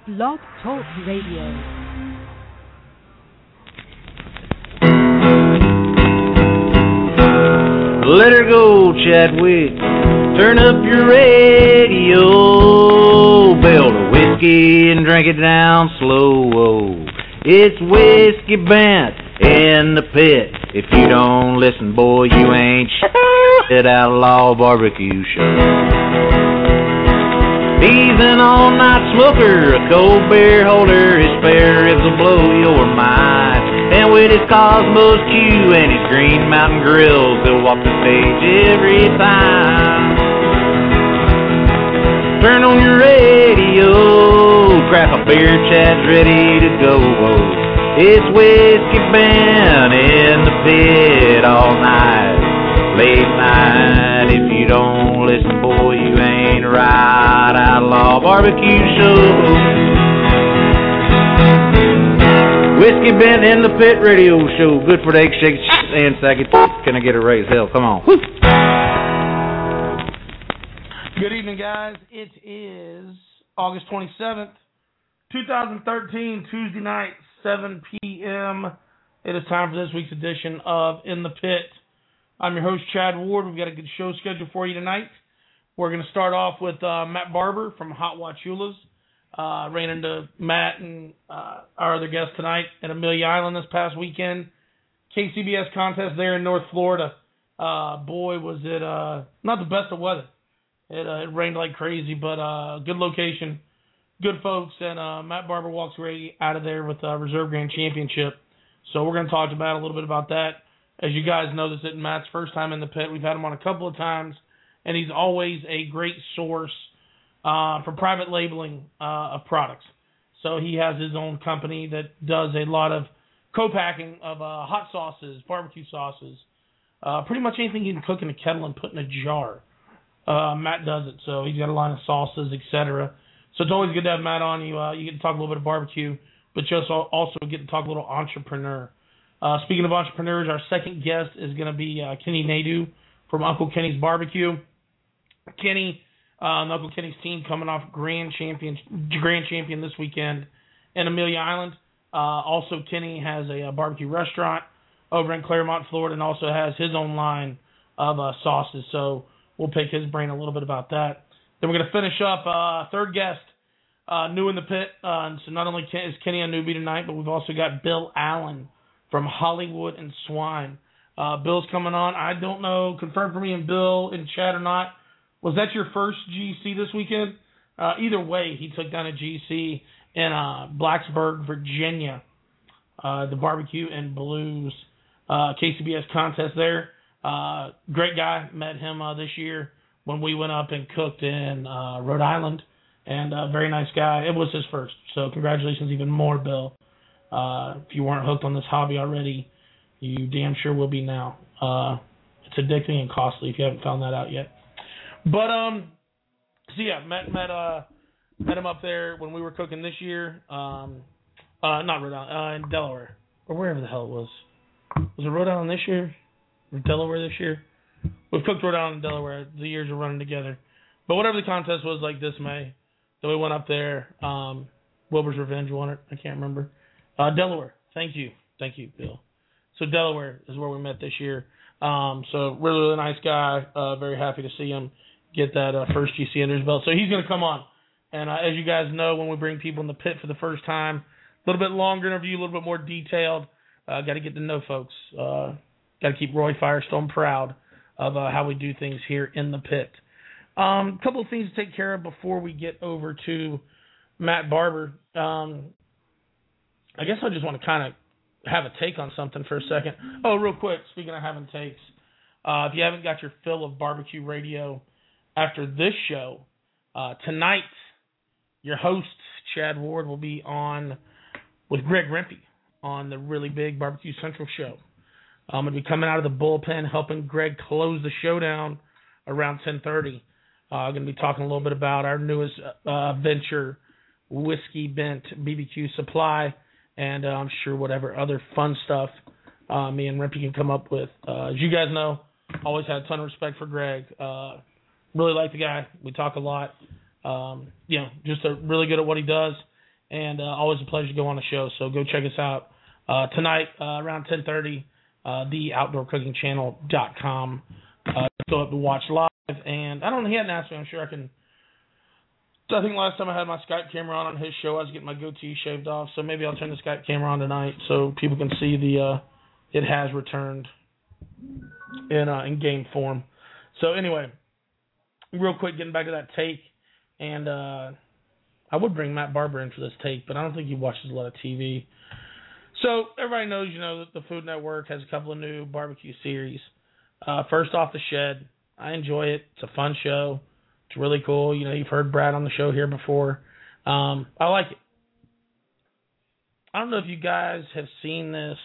Blog Talk Radio. Let her go, Chadwick. Turn up your radio. Build a whiskey and drink it down slow. It's Whiskey Bent in the pit. If you don't listen, boy, you ain't shit. Outlaw Barbecue Show. He's an all-night smoker, a cold beer holder. His spare ribs will blow your mind. And with his Cosmos Q and his Green Mountain Grills, he'll walk the stage every time. Turn on your radio, crack a beer, Chad's ready to go. It's Whiskey Bent in the pit all night, late night. If you don't listen, boy, you ain't right. Outlaw Barbecue Show. Whiskey Bent in the Pit radio show. Good for the egg shake and sack it. Can I get a raise? Hell, come on. Woo. Good evening, guys. It is August 27th, 2013, Tuesday night, 7 p.m. It is time for this week's edition of In the Pit. I'm your host, Chad Ward. We've got a good show scheduled for you tonight. We're going to start off with Matt Barber from Hot Wachulas. Ran into Matt and our other guest tonight at Amelia Island this past weekend. KCBS contest there in North Florida. Boy, was it not the best of weather. It rained like crazy, but good location, good folks, and Matt Barber walks right out of there with Reserve Grand Championship. So we're going to talk to Matt a little bit about that. As you guys know, this isn't Matt's first time in the pit. We've had him on a couple of times, and he's always a great source for private labeling of products. So he has his own company that does a lot of co-packing of hot sauces, barbecue sauces, pretty much anything you can cook in a kettle and put in a jar. Matt does it, so he's got a line of sauces, etc. So it's always good to have Matt on. You get to talk a little bit of barbecue, but just also get to talk a little entrepreneur. Speaking of entrepreneurs, our second guest is going to be Kenny Nadeau from Uncle Kenny's Barbecue. Kenny, Uncle Kenny's team coming off grand champion this weekend in Amelia Island. Also, Kenny has a barbecue restaurant over in Claremont, Florida, and also has his own line of sauces. So we'll pick his brain a little bit about that. Then we're going to finish up third guest, new in the pit. So not only is Kenny a newbie tonight, but we've also got Bill Allen from Hollywood and Swine. Bill's coming on. I don't know, confirm for me and Bill in chat or not. Was that your first GC this weekend? Either way, he took down a GC in Blacksburg, Virginia. The Barbecue and Blues KCBS contest there. Great guy. Met him this year when we went up and cooked in Rhode Island. And very nice guy. It was his first. So congratulations even more, Bill. If you weren't hooked on this hobby already, you damn sure will be now. It's addicting and costly if you haven't found that out yet. But so yeah, met him up there when we were cooking this year. Not Rhode Island, in Delaware or wherever the hell it was. Was it Rhode Island this year or Delaware this year? We've cooked Rhode Island and Delaware. The years are running together. But whatever the contest was, like this May, then we went up there. Wilbur's Revenge won it. I can't remember. Delaware. Thank you, Bill. So Delaware is where we met this year. So really nice guy. Very happy to see him get that first GC under his belt. So he's going to come on. And as you guys know, when we bring people in the pit for the first time, a little bit longer interview, a little bit more detailed. Got to get to know folks. Got to keep Roy Firestone proud of how we do things here in the pit. A couple of things to take care of before we get over to Matt Barber. I guess I just want to kind of have a take on something for a second. Oh, real quick, speaking of having takes, if you haven't got your fill of barbecue radio after this show, tonight your host, Chad Ward, will be on with Greg Rempe on the Really Big Barbecue Central show. I'm going to be coming out of the bullpen helping Greg close the show down around 10:30. I'm going to be talking a little bit about our newest venture, Whiskey Bent BBQ Supply, and I'm sure whatever other fun stuff me and Rempe can come up with. As you guys know, always had a ton of respect for Greg. Really like the guy. We talk a lot. Just really good at what he does. and always a pleasure to go on the show. So go check us out tonight around 10:30, theoutdoorcookingchannel.com. Go up to watch live, and I don't know, he hadn't asked me. I'm sure I can. So I think last time I had my Skype camera on his show, I was getting my goatee shaved off, so maybe I'll turn the Skype camera on tonight so people can see it has returned in game form. So anyway, real quick, getting back to that take, and I would bring Matt Barber in for this take, but I don't think he watches a lot of TV. So everybody knows, that the Food Network has a couple of new barbecue series. First Off the Shed, I enjoy it. It's a fun show. It's really cool. You've heard Brad on the show here before. I like it. I don't know if you guys have seen this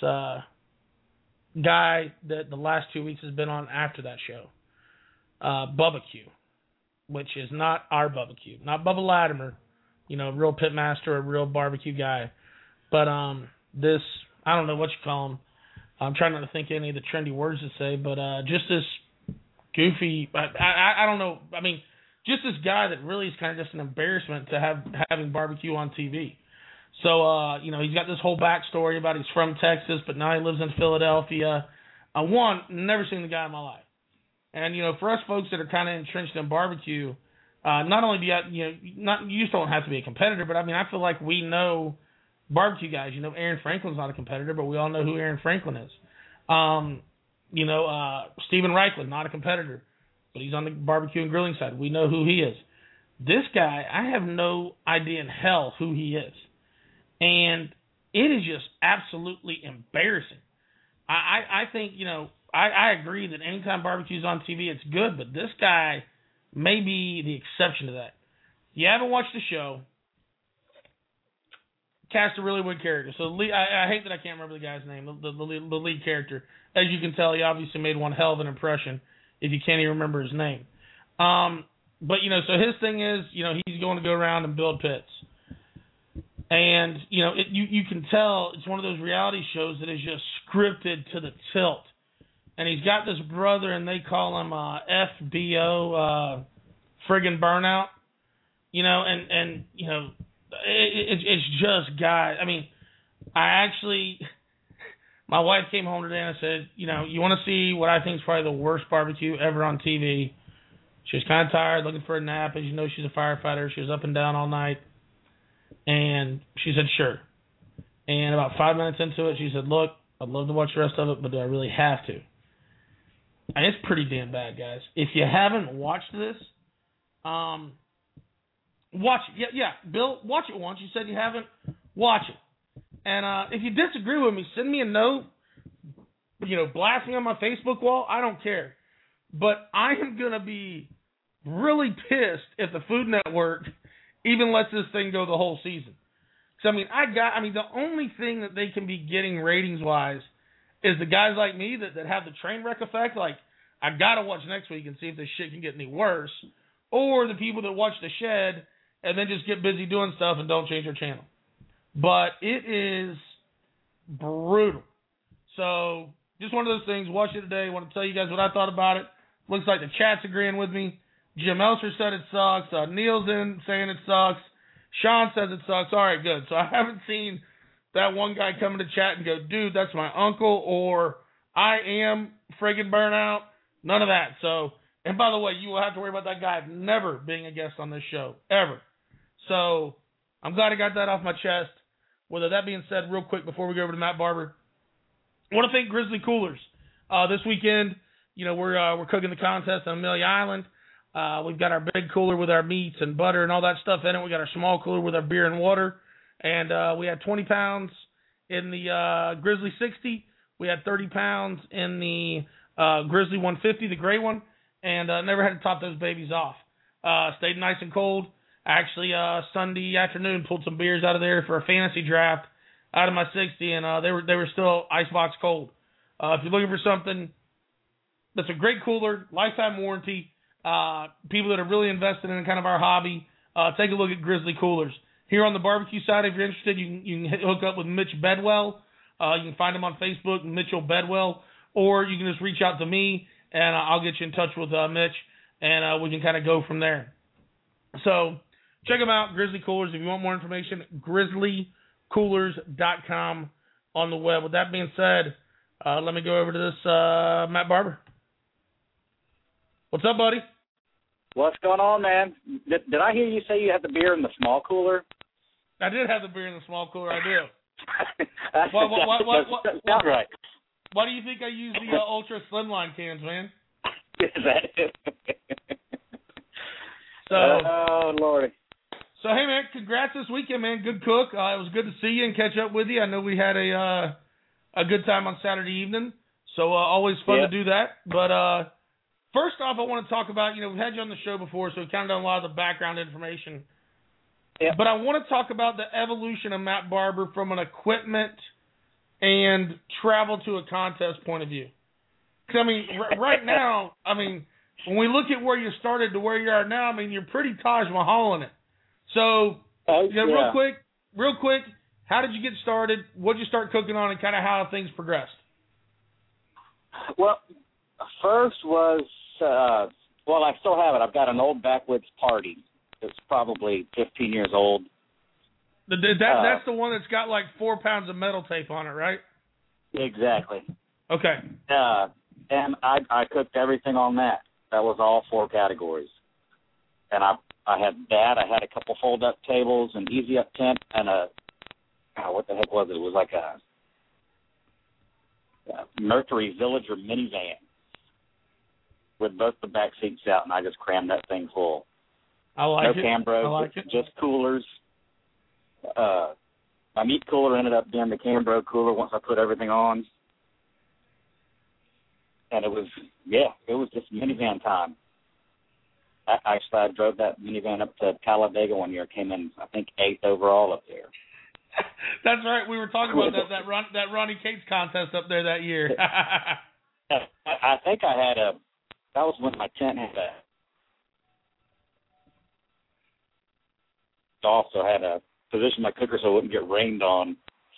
guy that the last 2 weeks has been on after that show. Bubba Q, which is not our Bubba Q. Not Bubba Latimer, real pitmaster, a real barbecue guy. But this, I don't know what you call him. I'm trying not to think of any of the trendy words to say, but just this goofy, I don't know. I mean, just this guy that really is kind of just an embarrassment to having barbecue on TV. So, he's got this whole backstory about he's from Texas, but now he lives in Philadelphia. Never seen the guy in my life. And, for us folks that are kind of entrenched in barbecue, not only do you just don't have to be a competitor, but I mean, I feel like we know barbecue guys. Aaron Franklin's not a competitor, but we all know who Aaron Franklin is. Steven Reichland, not a competitor, but he's on the barbecue and grilling side. We know who he is. This guy, I have no idea in hell who he is. And it is just absolutely embarrassing. I think, I agree that anytime barbecue's on TV, it's good, but this guy may be the exception to that. If you haven't watched the show, cast a really weird character. So I hate that I can't remember the guy's name, the lead character. As you can tell, he obviously made one hell of an impression if you can't even remember his name. But, so his thing is, he's going to go around and build pits. And, you can tell it's one of those reality shows that is just scripted to the tilt. And he's got this brother, and they call him FBO, friggin' Burnout. It's just guys. I mean, my wife came home today and I said, you want to see what I think is probably the worst barbecue ever on TV. She was kind of tired, looking for a nap. As you know, she's a firefighter. She was up and down all night. And she said, sure. And about 5 minutes into it, she said, look, I'd love to watch the rest of it, but do I really have to? And it's pretty damn bad, guys. If you haven't watched this, watch it. Yeah, Bill, watch it once. You said you haven't. Watch it. And if you disagree with me, send me a note, blasting on my Facebook wall. I don't care. But I am going to be really pissed if the Food Network even lets this thing go the whole season. So, the only thing that they can be getting ratings-wise is the guys like me that have the train wreck effect. Like, I got to watch next week and see if this shit can get any worse. Or the people that watch The Shed and then just get busy doing stuff and don't change their channel. But it is brutal. So, just one of those things. Watch it today. I want to tell you guys what I thought about it. Looks like the chat's agreeing with me. Jim Elser said it sucks. Neil's in saying it sucks. Sean says it sucks. All right, good. So I haven't seen that one guy come into chat and go, dude, that's my uncle, or I am friggin' Burnout. None of that. So, and by the way, you will have to worry about that guy never being a guest on this show, ever. So I'm glad I got that off my chest. With that being said, real quick before we go over to Matt Barber, I want to thank Grizzly Coolers. This weekend, we're cooking the contest on Amelia Island. We've got our big cooler with our meats and butter and all that stuff in it. We got our small cooler with our beer and water. And we had 20 pounds in the Grizzly 60. We had 30 pounds in the Grizzly 150, the gray one. And never had to top those babies off. Stayed nice and cold. Actually, Sunday afternoon, pulled some beers out of there for a fantasy draft out of my 60, and they were still icebox cold. If you're looking for something that's a great cooler, lifetime warranty, people that are really invested in kind of our hobby, take a look at Grizzly Coolers. Here on the barbecue side, if you're interested, you can hook up with Mitch Bedwell. You can find him on Facebook, Mitchell Bedwell, or you can just reach out to me, and I'll get you in touch with Mitch, and we can kind of go from there. So, check them out, Grizzly Coolers. If you want more information, grizzlycoolers.com on the web. With that being said, let me go over to this Matt Barber. What's up, buddy? What's going on, man? Did I hear you say you had the beer in the small cooler? I did have the beer in the small cooler. I do. That's not right. Why do you think I use the Ultra Slimline cans, man? Is that it? Oh, Lordy. So, hey, man, congrats this weekend, man. Good cook. It was good to see you and catch up with you. I know we had a good time on Saturday evening, so always fun to do that. But first off, I want to talk about, we've had you on the show before, so we've kind of done a lot of the background information. Yep. But I want to talk about the evolution of Matt Barber from an equipment and travel to a contest point of view. Because, I mean, right now, when we look at where you started to where you are now, you're pretty Taj Mahal in it. So, real quick, how did you get started? What did you start cooking on, and kind of how things progressed? Well, first was, I still have it. I've got an old backwoods party. It's probably 15 years old. That's the one that's got like 4 pounds of metal tape on it, right? Exactly. Okay. And I cooked everything on that. That was all 4 categories. And I had that. I had a couple fold-up tables, an easy-up tent, and what the heck was it? It was like a Mercury Villager minivan with both the back seats out, and I just crammed that thing full. I like it. No Cambro, just coolers. My meat cooler ended up being the Cambro cooler once I put everything on. And it was just minivan time. I drove that minivan up to Talladega one year, came in, I think, 8th overall up there. That's right. We were talking about that Ronnie Cates contest up there that year. I think that was when my tent also had a position my cooker so it wouldn't get rained on.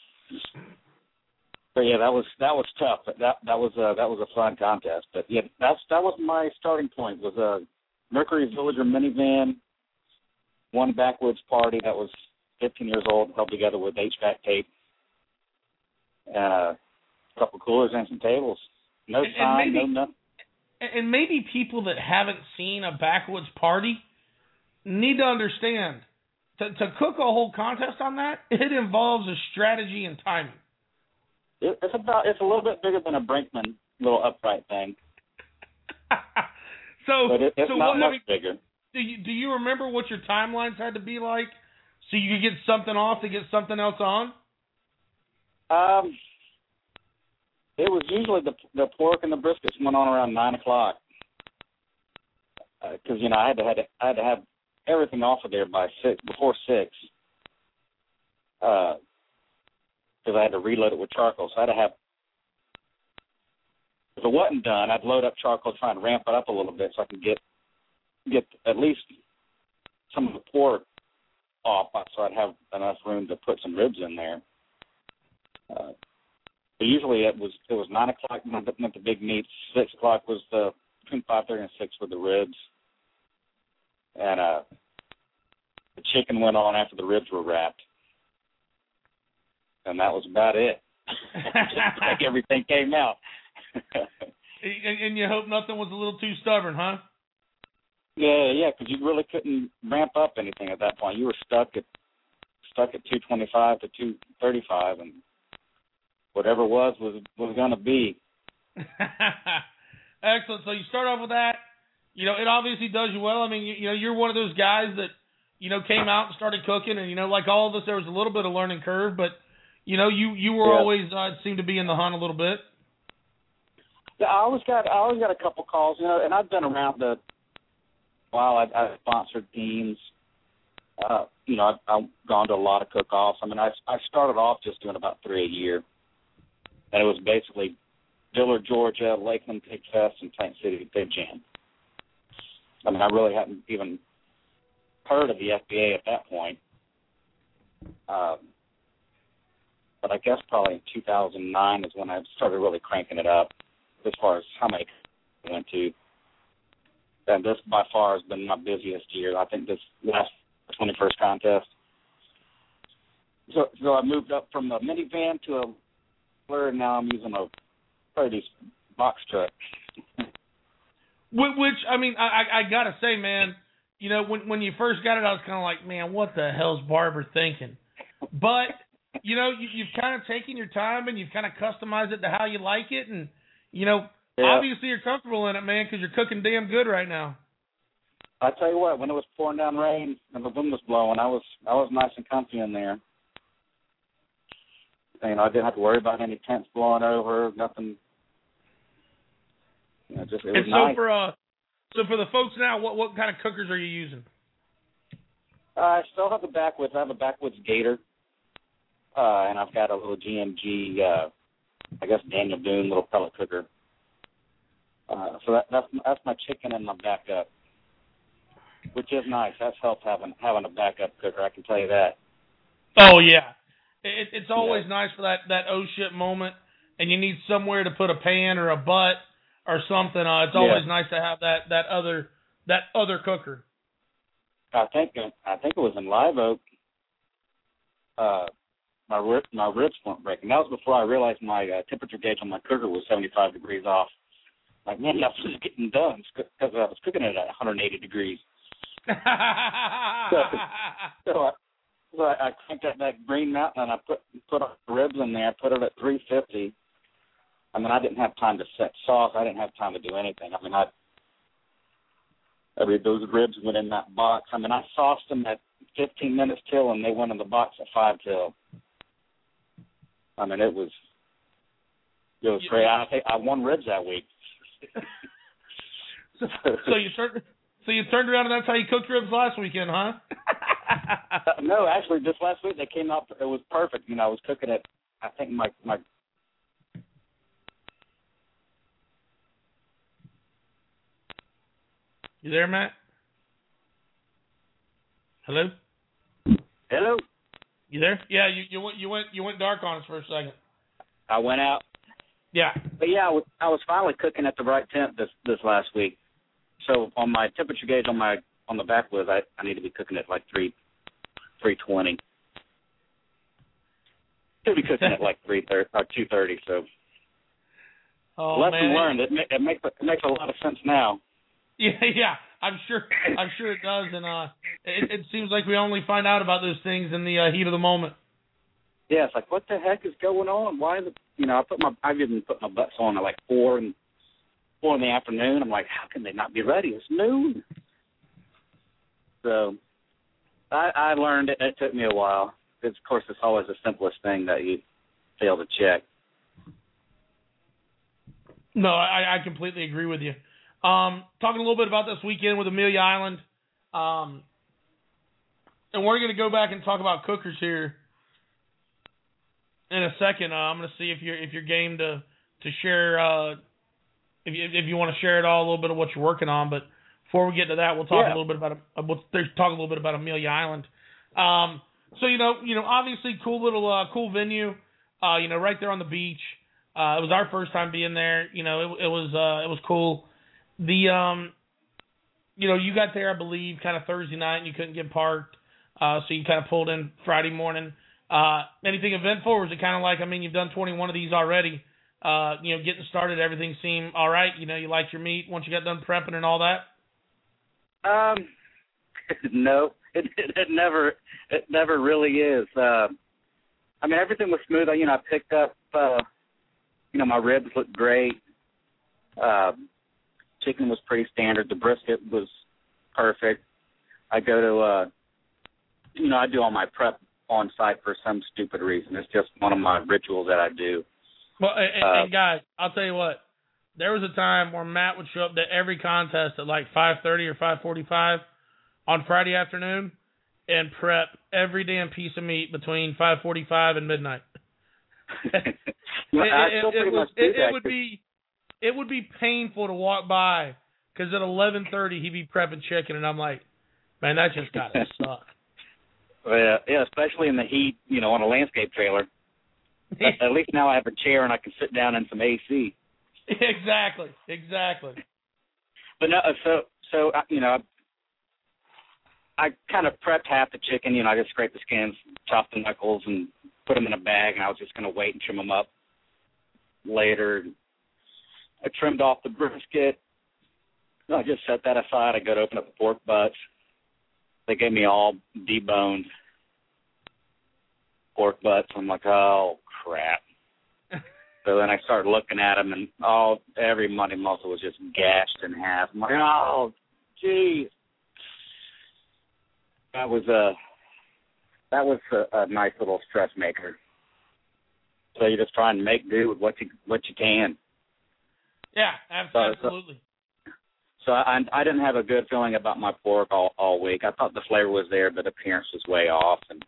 But yeah, that was tough. But that was a fun contest. But yeah, that was my starting point. Was a Mercury Villager minivan, one backwoods party that was 15 years old, held together with HVAC tape, and a couple coolers and some tables. No nothing. And maybe people that haven't seen a backwoods party need to understand. To cook a whole contest on that, it involves a strategy and timing. It's a little bit bigger than a Brinkman little upright thing. But it's not much bigger. Do you remember what your timelines had to be like, so you could get something off to get something else on? It was usually the pork and the briskets went on around 9 o'clock. Because I had to have everything off of there before 6. Because I had to reload it with charcoal. So I had to have, if it wasn't done, I'd load up charcoal, try and ramp it up a little bit so I could get at least some of the pork off, so I'd have enough room to put some ribs in there. But usually it was 9 o'clock with the big meats. 6 o'clock was between 5:30 and 6 with the ribs. And the chicken went on after the ribs were wrapped. And that was about it. Just like everything came out. And you hope nothing was a little too stubborn, huh? Yeah, because you really couldn't ramp up anything at that point. You were stuck at 225 to 235, and whatever was going to be. Excellent. So you start off with that. It obviously does you well. I mean, you're one of those guys that, came out and started cooking, and, like all of us, there was a little bit of learning curve, but, you were always seemed to be in the hunt a little bit. Yeah, I always got a couple calls, and I've been around I've sponsored teams. I've gone to a lot of cook-offs. I mean, I started off just doing about 3 a year, and it was basically Dillard, Georgia, Lakeland Pig Fest, and Tank City Pig Jam. I mean, I really hadn't even heard of the FBA at that point. But I guess probably in 2009 is when I started really cranking it up as far as how many I went to. And this by far has been my busiest year. I think this last 21st contest. So I moved up from a minivan to a Blur, and now I'm using a pretty box truck. Which, I mean, I got to say, man, you know, when you first got it, I was kind of like, man, what the hell's Barber thinking? But, you know, you've kind of taken your time and you've kind of customized it to how you like it. And, you know, obviously you're comfortable in it, man, because you're cooking damn good right now. I tell you what, when it was pouring down rain and the wind was blowing, I was nice and comfy in there. You know, I didn't have to worry about any tents blowing over, nothing. You know, it was nice. So for the folks now, what kind of cookers are you using? I still have the backwoods. I have a backwoods Gator, and I've got a little GMG, I guess Daniel Boone little pellet cooker. So that's my chicken and my backup, which is nice. That's helped having a backup cooker. I can tell you that. Oh yeah, it's always nice for that oh shit moment, and you need somewhere to put a pan or a butt or something. It's always nice to have that other cooker. I think it was in Live Oak. My ribs weren't breaking. That was before I realized my temperature gauge on my cooker was 75 degrees off. Like, man, I was just getting done because I was cooking it at 180 degrees. so I cranked up that Green Mountain and I put the ribs in there. I put it at 350. I mean, I didn't have time to set sauce. I didn't have time to do anything. I mean, those ribs went in that box. I mean, I sauced them at 15 minutes till, and they went in the box at 5 till. I mean, it was great. I won ribs that week. So you turned around and that's how you cooked ribs last weekend, huh? No, actually, just last week they came out. It was perfect. You know, I was cooking it. I think my. You there, Matt? Hello? Hello? You there? Yeah, you went dark on us for a second. I went out. Yeah. But yeah, I was finally cooking at the right temp this last week. So on my temperature gauge on the backwoods, I need to be cooking at like 320. Should be cooking at like 330 or 230. So lesson learned. It makes a lot of sense now. Yeah, I'm sure it does, and it seems like we only find out about those things in the heat of the moment. Yeah, it's like, what the heck is going on? Why I've even put my butts on at like 4 in the afternoon. I'm like, how can they not be ready? It's noon. So I learned it. It took me a while. Because, of course, it's always the simplest thing that you fail to check. No, I completely agree with you. Talking a little bit about this weekend with Amelia Island, and we're going to go back and talk about cookers here in a second. I'm going to see if you're game to share if you want to share it all, a little bit of what you're working on. But before we get to that, we'll talk a little bit about Amelia Island. So you know, obviously cool venue. Right there on the beach. It was our first time being there. You know, it was cool. You got there, I believe, kind of Thursday night, and you couldn't get parked, so you kind of pulled in Friday morning. Anything eventful, or was it kind of like, I mean, you've done 21 of these already, getting started, everything seemed all right? You know, you liked your meat once you got done prepping and all that? No, it never really is. I mean, everything was smooth. I picked up, my ribs looked great. Chicken was pretty standard. The brisket was perfect. I go to, I do all my prep on site for some stupid reason. It's just one of my rituals that I do. Well, and guys, I'll tell you what. There was a time where Matt would show up to every contest at like 5:30 or 5:45 on Friday afternoon and prep every damn piece of meat between 5:45 and midnight. It would be painful to walk by because at 11:30 he'd be prepping chicken, and I'm like, man, that just gotta suck. Well, yeah, especially in the heat, on a landscape trailer. At least now I have a chair and I can sit down in some AC. Exactly. But no, so I kind of prepped half the chicken. I just scraped the skins, chopped the knuckles, and put them in a bag, and I was just going to wait and trim them up later. I trimmed off the brisket. I just set that aside. I go to open up the pork butts. They gave me all deboned pork butts. I'm like, oh, crap. So then I started looking at them, and every Monday muscle was just gashed in half. I'm like, oh, geez. That was a nice little stress maker. So you just try and make do with what you can. Yeah, absolutely. So I didn't have a good feeling about my pork all week. I thought the flavor was there, but the appearance was way off, and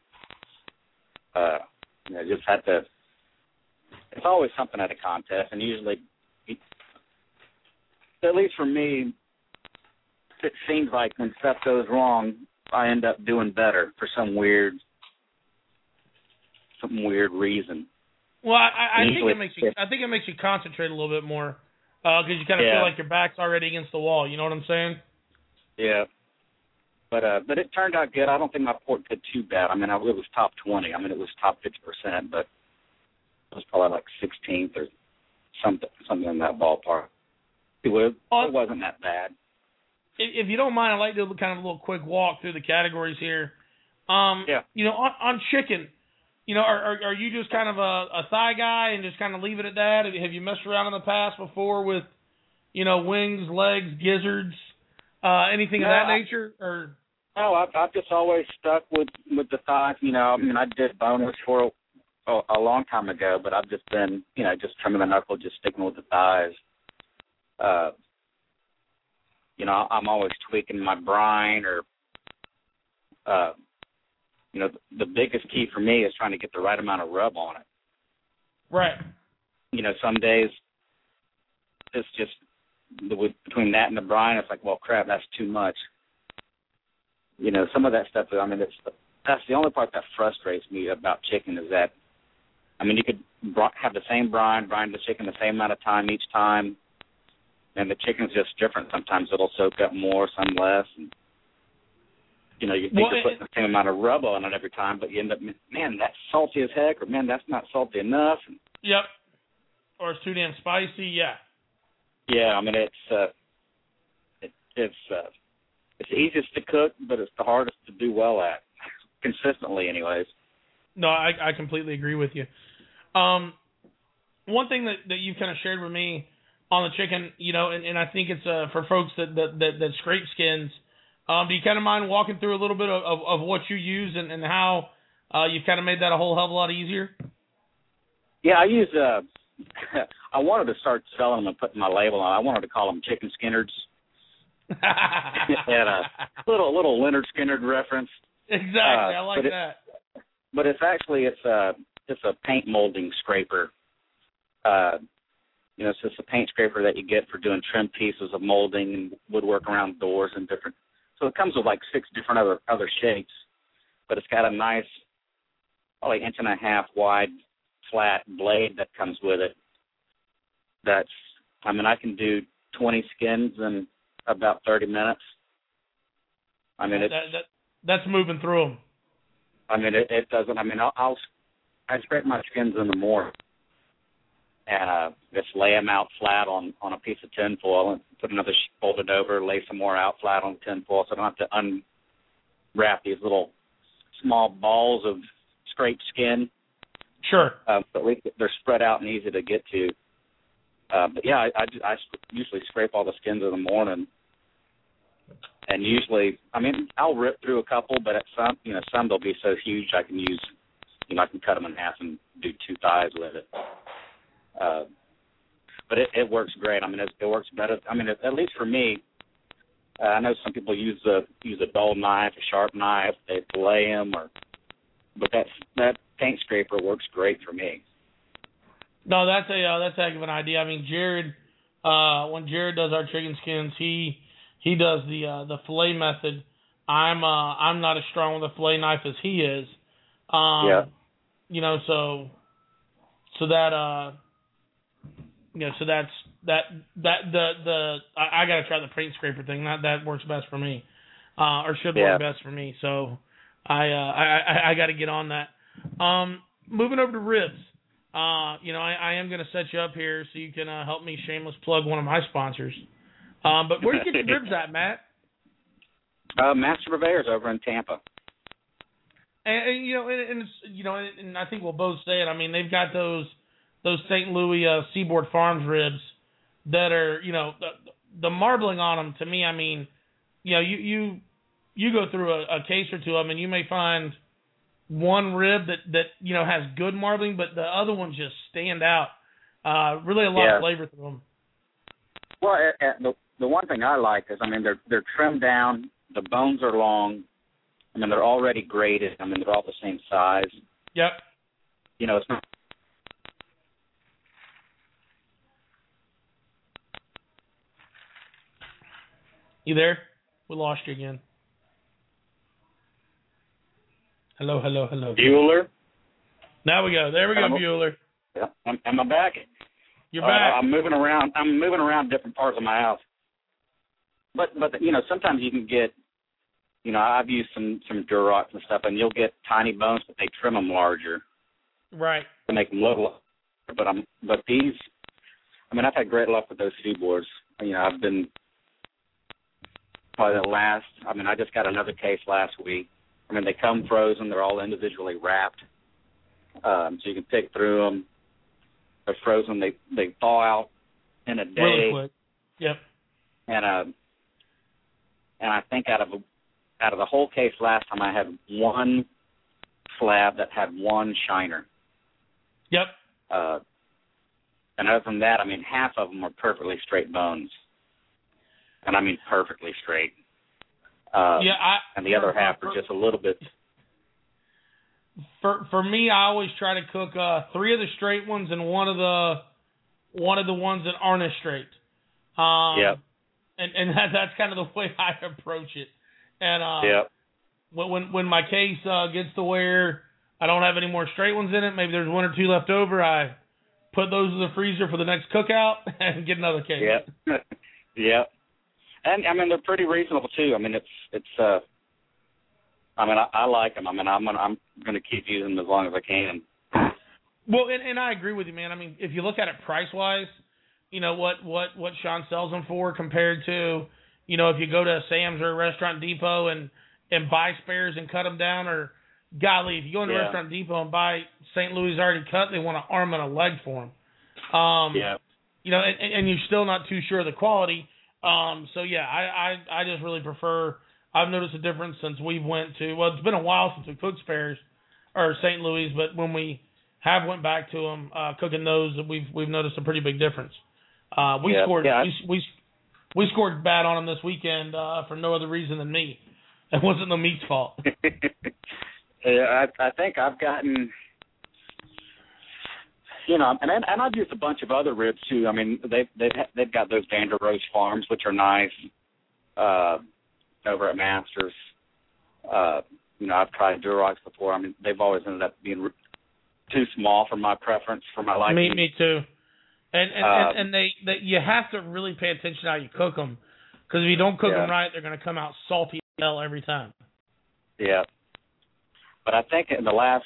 just had to. It's always something at a contest, and usually, at least for me, it seems like when stuff goes wrong, I end up doing better for some weird reason. Well, I think it makes you concentrate a little bit more because you kind of feel like your back's already against the wall. You know what I'm saying? Yeah. But it turned out good. I don't think my pork did too bad. I mean, it was top 20. I mean, it was top 50%, but it was probably like 16th or something in that ballpark. It wasn't that bad. If you don't mind, I'd like to do kind of a little quick walk through the categories here. On chicken, are you just kind of a thigh guy and just kind of leave it at that? Have you messed around in the past before with, wings, legs, gizzards, anything of that nature? Or no, I've just always stuck with the thighs. I did boneless for a long time ago, but I've just been, just trimming the knuckle, just sticking with the thighs. I'm always tweaking my brine or, the biggest key for me is trying to get the right amount of rub on it. Right. Some days it's just between that and the brine, it's like, well, crap, that's too much. Some of that stuff, that's the only part that frustrates me about chicken is that, you could have the same brine the chicken the same amount of time each time, and the chicken's just different. Sometimes it'll soak up more, some less. And, you think you're putting the same amount of rub on it every time, but you end up, man, that's salty as heck, or man, that's not salty enough. And, yep. Or it's too damn spicy. Yeah. Yeah, it's the easiest to cook, but it's the hardest to do well at, consistently, anyways. No, I completely agree with you. One thing that you've kind of shared with me on the chicken, and I think it's for folks that scrape skins. Do you kind of mind walking through a little bit of what you use and how you've kind of made that a whole hell of a lot easier? Yeah, I use. I wanted to start selling them and putting my label on. I wanted to call them chicken skinnards. And a little Leonard Skinner reference. Exactly, I like that. But it's a paint molding scraper. It's just a paint scraper that you get for doing trim pieces of molding and woodwork around doors and different. So it comes with like 6 different other shapes, but it's got a nice, probably 1.5 inch wide flat blade that comes with it. I can do 20 skins in about 30 minutes. That's moving through them. It doesn't. I scrape my skins in the morning and just lay them out flat on a piece of tin foil and put another sheet folded over, lay some more out flat on tin foil so I don't have to unwrap these little small balls of scraped skin. Sure. But at least they're spread out and easy to get to. But yeah, I usually scrape all the skins in the morning. And usually, I'll rip through a couple, but at some they'll be so huge I can use, I can cut them in half and do 2 thighs with it. But it works great. It works better. At least for me, I know some people use a dull knife, a sharp knife, they fillet them, but that paint scraper works great for me. No, that's a heck of an idea. Jared, when Jared does our chicken skins, he does the fillet method. I'm not as strong with a fillet knife as he is. Yeah. I gotta try the paint scraper thing. That works best for me. or should work best for me. So I got to get on that. Moving over to ribs. I am going to set you up here so you can help me shameless plug one of my sponsors. But where do you get your ribs at, Matt? Master Purveyors over in Tampa. And I think we'll both say it. I mean, they've got those St. Louis Seaboard Farms ribs that are, the marbling on them. To me, I mean, you go through a case or two of them, and you may find one rib that has good marbling, but the other ones just stand out. Really, a lot of flavor to them. Well, the one thing I like is, I mean, they're trimmed down. The bones are long. I mean, they're already graded. I mean, they're all the same size. Yep. It's not. You there? We lost you again. Hello. Bueller. Now we go. There we go, Bueller. Yeah. Am I back? You're back. I'm moving around. I'm moving around different parts of my house. But sometimes you can get. I've used some Durox and stuff, and you'll get tiny bones, but they trim them larger. Right. To make them look larger. But these, I mean, I've had great luck with those seaboards. I've been probably I just got another case last week. I mean, they come frozen. They're all individually wrapped. So you can pick through them. They're frozen. They thaw out in a day. Really quick. Yep. And I think out of the whole case last time, I had one slab that had one shiner. Yep. And other than that, I mean, half of them were perfectly straight bones. And I mean perfectly straight. And the other half are just a little bit. For me, I always try to cook 3 of the straight ones and one of the ones that aren't as straight. Yep. And that's kind of the way I approach it. And yep. When my case gets to where I don't have any more straight ones in it, maybe there's 1 or 2 left over, I put those in the freezer for the next cookout and get another case. Yep. Yep. And I mean, they're pretty reasonable too. I mean, it's I like them. I mean, I'm going to keep using them as long as I can. Well, and I agree with you, man. I mean, if you look at it price wise, what Sean sells them for compared to, if you go to Sam's or Restaurant Depot and buy spares and cut them down, or golly, if you go into Restaurant Depot and buy St. Louis already cut, they want an arm and a leg for them. And you're still not too sure of the quality. I just really prefer. I've noticed a difference since we went to. Well, it's been a while since we cooked spares or St. Louis, but when we have went back to them cooking those, we've noticed a pretty big difference. We scored bad on them this weekend for no other reason than me. It wasn't the meat's fault. I think I've gotten. And I've used a bunch of other ribs too. I mean, they've got those Vanderroche Farms, which are nice, over at Masters. I've tried Durox before. I mean, they've always ended up being too small for my preference, for my liking. Me too. And they you have to really pay attention to how you cook them, because if you don't cook them right, they're going to come out salty as hell every time. Yeah. But I think in the last.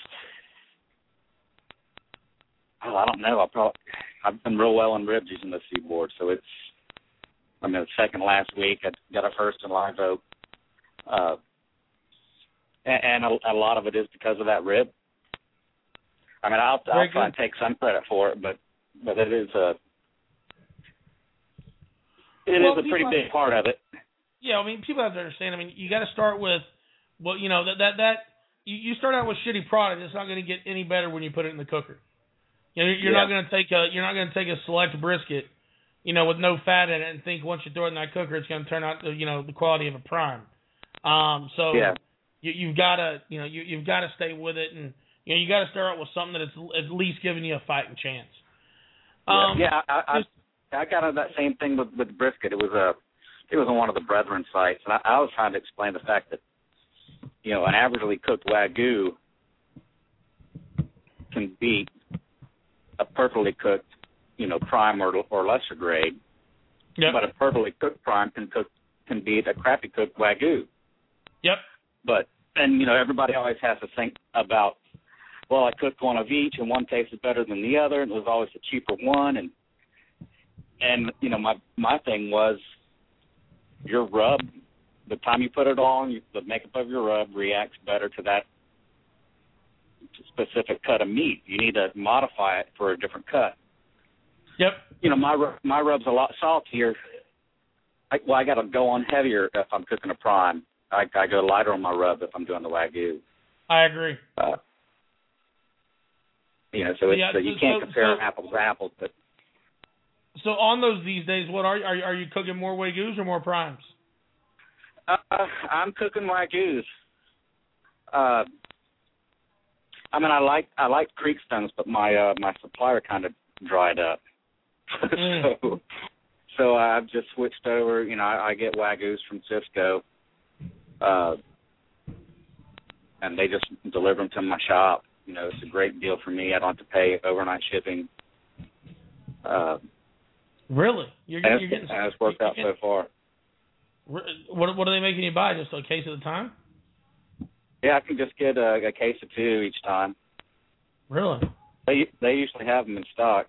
Oh, I don't know. I've been real well in ribs using the Seaboard, so the second last week I got a first in Live Oak, and a lot of it is because of that rib. I mean, I'll try and take some credit for it, but it is a pretty big part of it. Yeah, I mean, people have to understand. I mean, you got to start with, you start out with shitty product. It's not going to get any better when you put it in the cooker. You're not going to take a select brisket, with no fat in it, and think once you throw it in that cooker it's going to turn out the quality of a prime. You've got to stay with it, and you got to start out with something that is at least giving you a fighting chance. I got that same thing with brisket. It was on one of the Brethren sites, and I was trying to explain the fact that an averagely cooked Wagyu can beat a perfectly cooked, prime or lesser grade. Yep. But a perfectly cooked prime can beat a crappy cooked Wagyu. Yep. But, and, everybody always has to think about, well, I cooked one of each, and one tasted better than the other, and it was always the cheaper one. And my thing was your rub, the time you put it on, the makeup of your rub reacts better to that specific cut of meat. You need to modify it for a different cut. Yep. My rub's a lot saltier. I got to go on heavier if I'm cooking a prime. I go lighter on my rub if I'm doing the Wagyu. I agree. So you can't compare apples to apples. But so on those these days, what are you cooking more Wagyus or more primes? I'm cooking Wagyus. I like Creek Stones, but my supplier kind of dried up. So I've just switched over. I get Wagyus from Cisco, and they just deliver them to my shop. It's a great deal for me. I don't have to pay overnight shipping. Really? You're getting? It's worked out so far. What are they making you buy? Just a case at a time? Yeah, I can just get a case of 2 each time. Really? They usually have them in stock.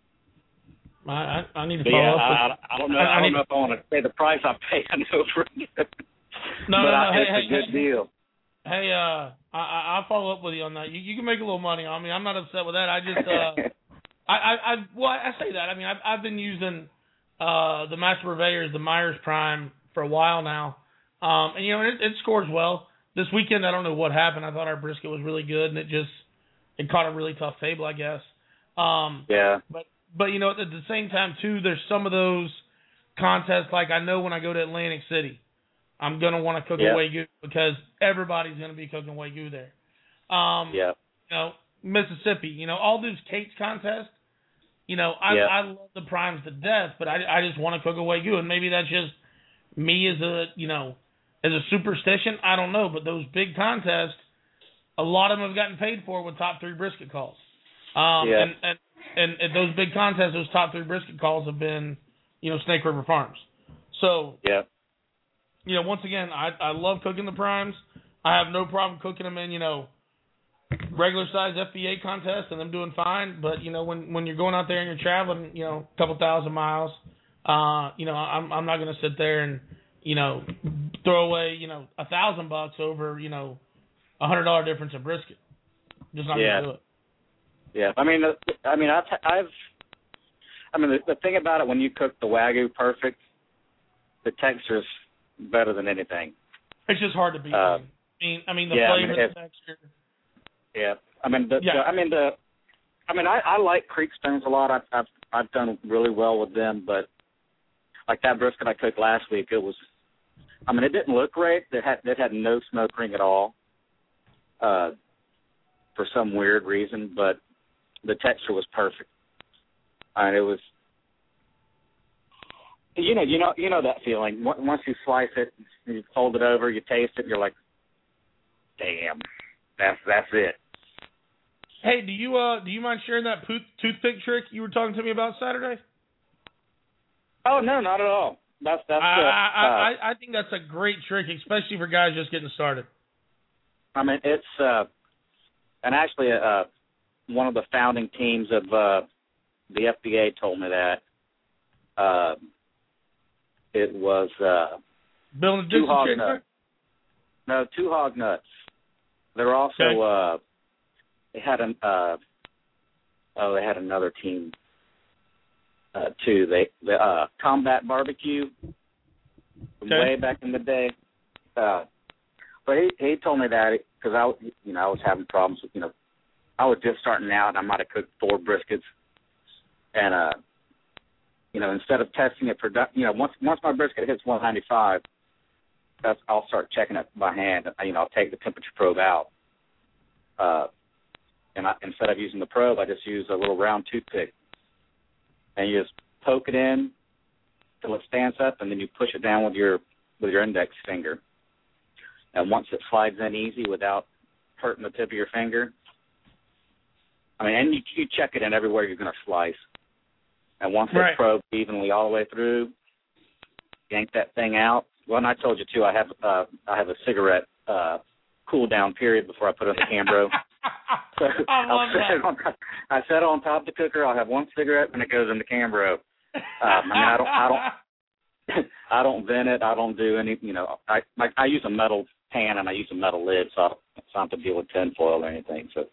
I need to follow up. I don't know. I don't know if I want to pay the price I'm paying over it. No. It's a good deal. Hey, I'll follow up with you on that. You can make a little money on me. I'm not upset with that. I just, I say that. I mean, I've been using the Master Purveyors, the Myers Prime, for a while now, and it scores well. This weekend, I don't know what happened. I thought our brisket was really good, and it caught a really tough table, I guess. Yeah. But at the same time too, there's some of those contests. Like I know when I go to Atlantic City, I'm gonna want to cook a Wagyu because everybody's gonna be cooking Wagyu there. Mississippi, all those Kate's contests. I love the primes to death, but I just want to cook a Wagyu, and maybe that's just me as a superstition. I don't know, but those big contests, a lot of them have gotten paid for with top 3 brisket calls. And at those big contests, those top 3 brisket calls have been, Snake River Farms. So, once again, I love cooking the primes. I have no problem cooking them in, regular size FBA contests and them doing fine. But, when you're going out there and you're traveling, a couple thousand miles, I'm not going to sit there and, throw away, $1,000 over, $100 difference in brisket. Just not going to do it. Yeah, the thing about it, when you cook the Wagyu perfect, the texture's better than anything. It's just hard to beat. The flavor, the texture. Yeah, I like Creek Stones a lot. I've done really well with them, but like that brisket I cooked last week, it didn't look great. It had no smoke ring at all, for some weird reason, but the texture was perfect. It was, that feeling. Once you slice it, you fold it over, you taste it, you're like, damn, that's it. Hey, do you mind sharing that toothpick trick you were talking to me about Saturday? Oh no, not at all. That's I think that's a great trick, especially for guys just getting started. It's and actually one of the founding teams of the FBA told me that it was Bill and 2 hog nuts. No, 2 hog nuts. They're also they had another team too. The Combat Barbecue from way back in the day. But he told me that because I was having problems with I was just starting out, and I might have cooked 4 briskets, and instead of testing it once my brisket hits 195, I'll start checking it by hand. I'll take the temperature probe out, and instead of using the probe, I just use a little round toothpick, and you just poke it in till it stands up, and then you push it down with your index finger, and once it slides in easy without hurting the tip of your finger. And you check it in everywhere you're going to slice. And once it's probed evenly all the way through, yank that thing out, Well, and I told you too. I have a cigarette cool down period before I put it in the Cambro. So I set it on top of the cooker. I'll have one cigarette and it goes in the Cambro. I don't vent it. I don't do any. I use a metal pan and I use a metal lid, so I don't have to deal with tin foil or anything. So,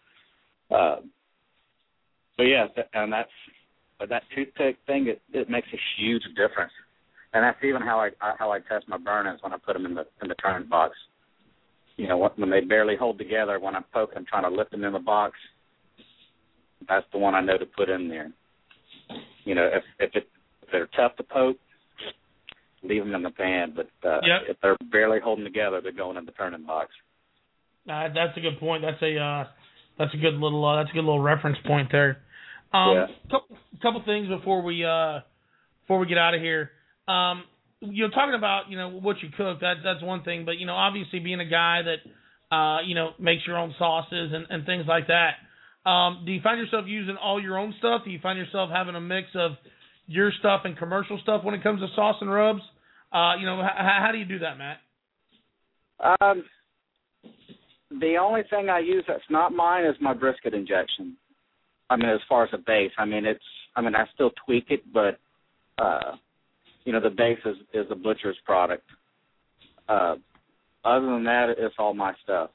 yeah, and that toothpick thing. It makes a huge difference, and that's even how I test my burn-ins when I put them in the turn box. When they barely hold together, when I'm poking, I'm trying to lift them in the box. That's the one I know to put in there. If they're tough to poke, leave them in the pan. But if they're barely holding together, they're going in the turning box. That's a good point. That's a good little reference point there. Couple things before we get out of here. Talking about what you cook, that's one thing. But obviously being a guy that makes your own sauces and things like that. Do you find yourself using all your own stuff? Do you find yourself having a mix of your stuff and commercial stuff when it comes to sauce and rubs? How do you do that, Matt? The only thing I use that's not mine is my brisket injection. As far as the base, I still tweak it, but the base is a butcher's product. Other than that, it's all my stuff.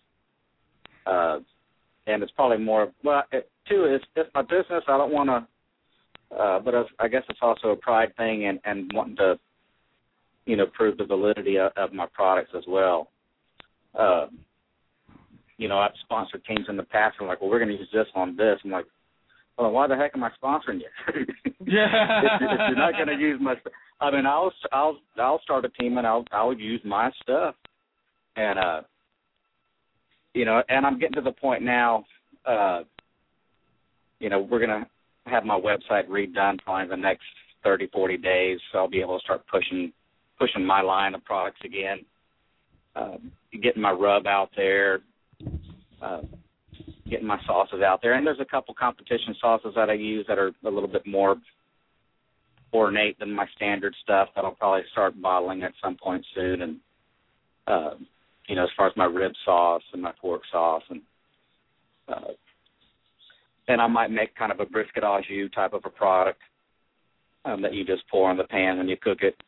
And it's probably more, it's my business. I don't want to, but I guess it's also a pride thing and wanting to, prove the validity of my products as well. I've sponsored teams in the past and like, well, we're going to use this on this. I'm like, well, why the heck am I sponsoring you? if you're not going to use my stuff. I'll start a team and I'll use my stuff. And, and I'm getting to the point now, we're going to have my website redone probably in the next 30, 40 days. So I'll be able to start pushing my line of products again, getting my rub out there, getting my sauces out there. And there's a couple competition sauces that I use that are a little bit more ornate than my standard stuff that I'll probably start bottling at some point soon. And, as far as my rib sauce and my pork sauce. And I might make kind of a brisket au jus type of a product that you just pour in the pan when you cook it.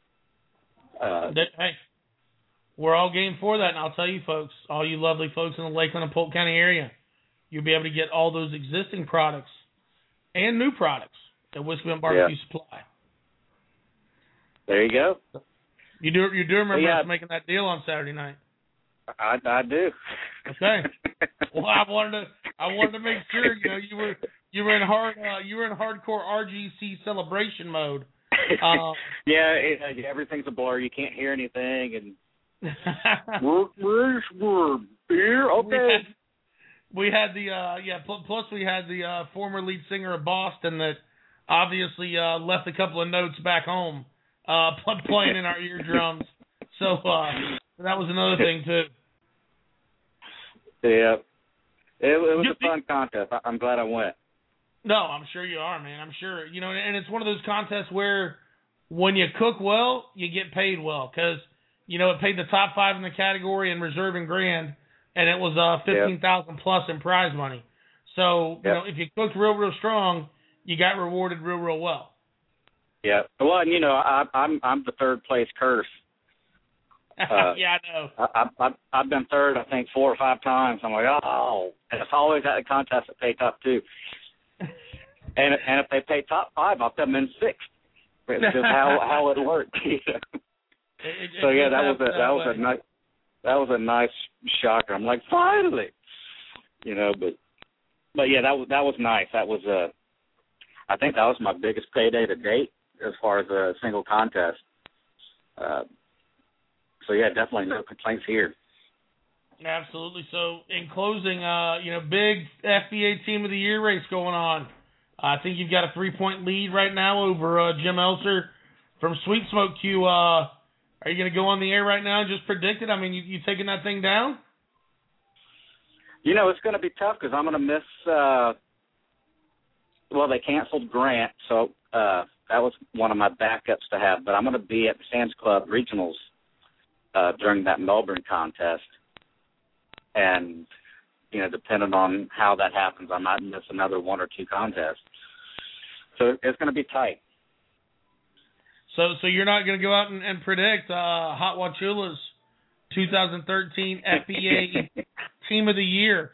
Hey, we're all game for that, and I'll tell you folks, all you lovely folks in the Lakeland and Polk County area, you'll be able to get all those existing products and new products that Whiskey Bent Barbecue supply. There you go. You do remember us making that deal on Saturday night? I do. Okay. Well, I wanted to make sure you were in hardcore RGC celebration mode. Everything's a blur. You can't hear anything, and we're beer. Okay. We had plus we had the former lead singer of Boston that obviously left a couple of notes back home playing in our eardrums. So that was another thing too. Yeah, it was a fun contest. I'm glad I went. No, I'm sure you are, man. I'm sure. And it's one of those contests where when you cook well, you get paid well because it paid the top 5 in the category and reserve and grand, and it was $15,000 plus in prize money. So if you cooked real strong, you got rewarded real well. Yeah. Well, I'm the third place curse. Yeah, I know. I've been third, I think, 4 or 5 times. I'm like, and it's always at the contest that pay top 2. And if they pay top 5, I'll put them in 6th. It's just how it worked. That was a nice shocker. I'm like, finally, but yeah, that was nice. That was I think that was my biggest payday to date as far as a single contest. So yeah, definitely no complaints here. Absolutely. So in closing, big FBA Team of the Year race going on. I think you've got a 3-point lead right now over Jim Elser from Sweet Smoke Q. Are you going to go on the air right now and just predict it? I mean, you taking that thing down? It's going to be tough because I'm going to miss. They canceled Grant, so that was one of my backups to have. But I'm going to be at the Sam's Club Regionals during that Melbourne contest. And, you know, depending on how that happens, I might miss another one or two contests. So it's going to be tight. So you're not going to go out and predict Hot Wachula's 2013 FBA Team of the Year?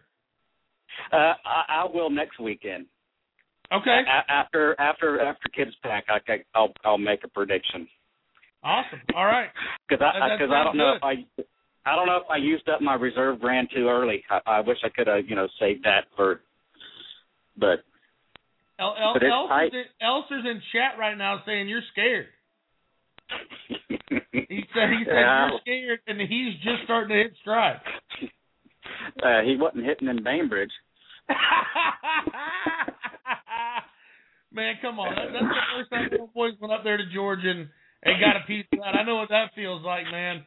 I will next weekend. Okay. After Kids Pack, I'll make a prediction. Awesome. All right. Because I don't know if I don't know if I used up my reserve brand too early. I wish I could have saved that for. But Elster's in chat right now saying you're scared. He said you're scared, and he's just starting to hit stride. He wasn't hitting in Bainbridge. Man, come on. That's the first time the boys went up there to Georgia and got a piece of that. I know what that feels like, man.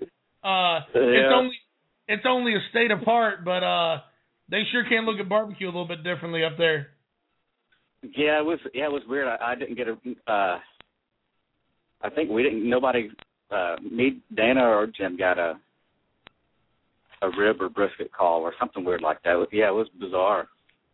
It's only a state apart, but they sure can look at barbecue a little bit differently up there. Yeah, it was weird. I didn't get a I think nobody, me, Dana, or Jim got a rib or brisket call or something weird like that. Yeah, it was bizarre.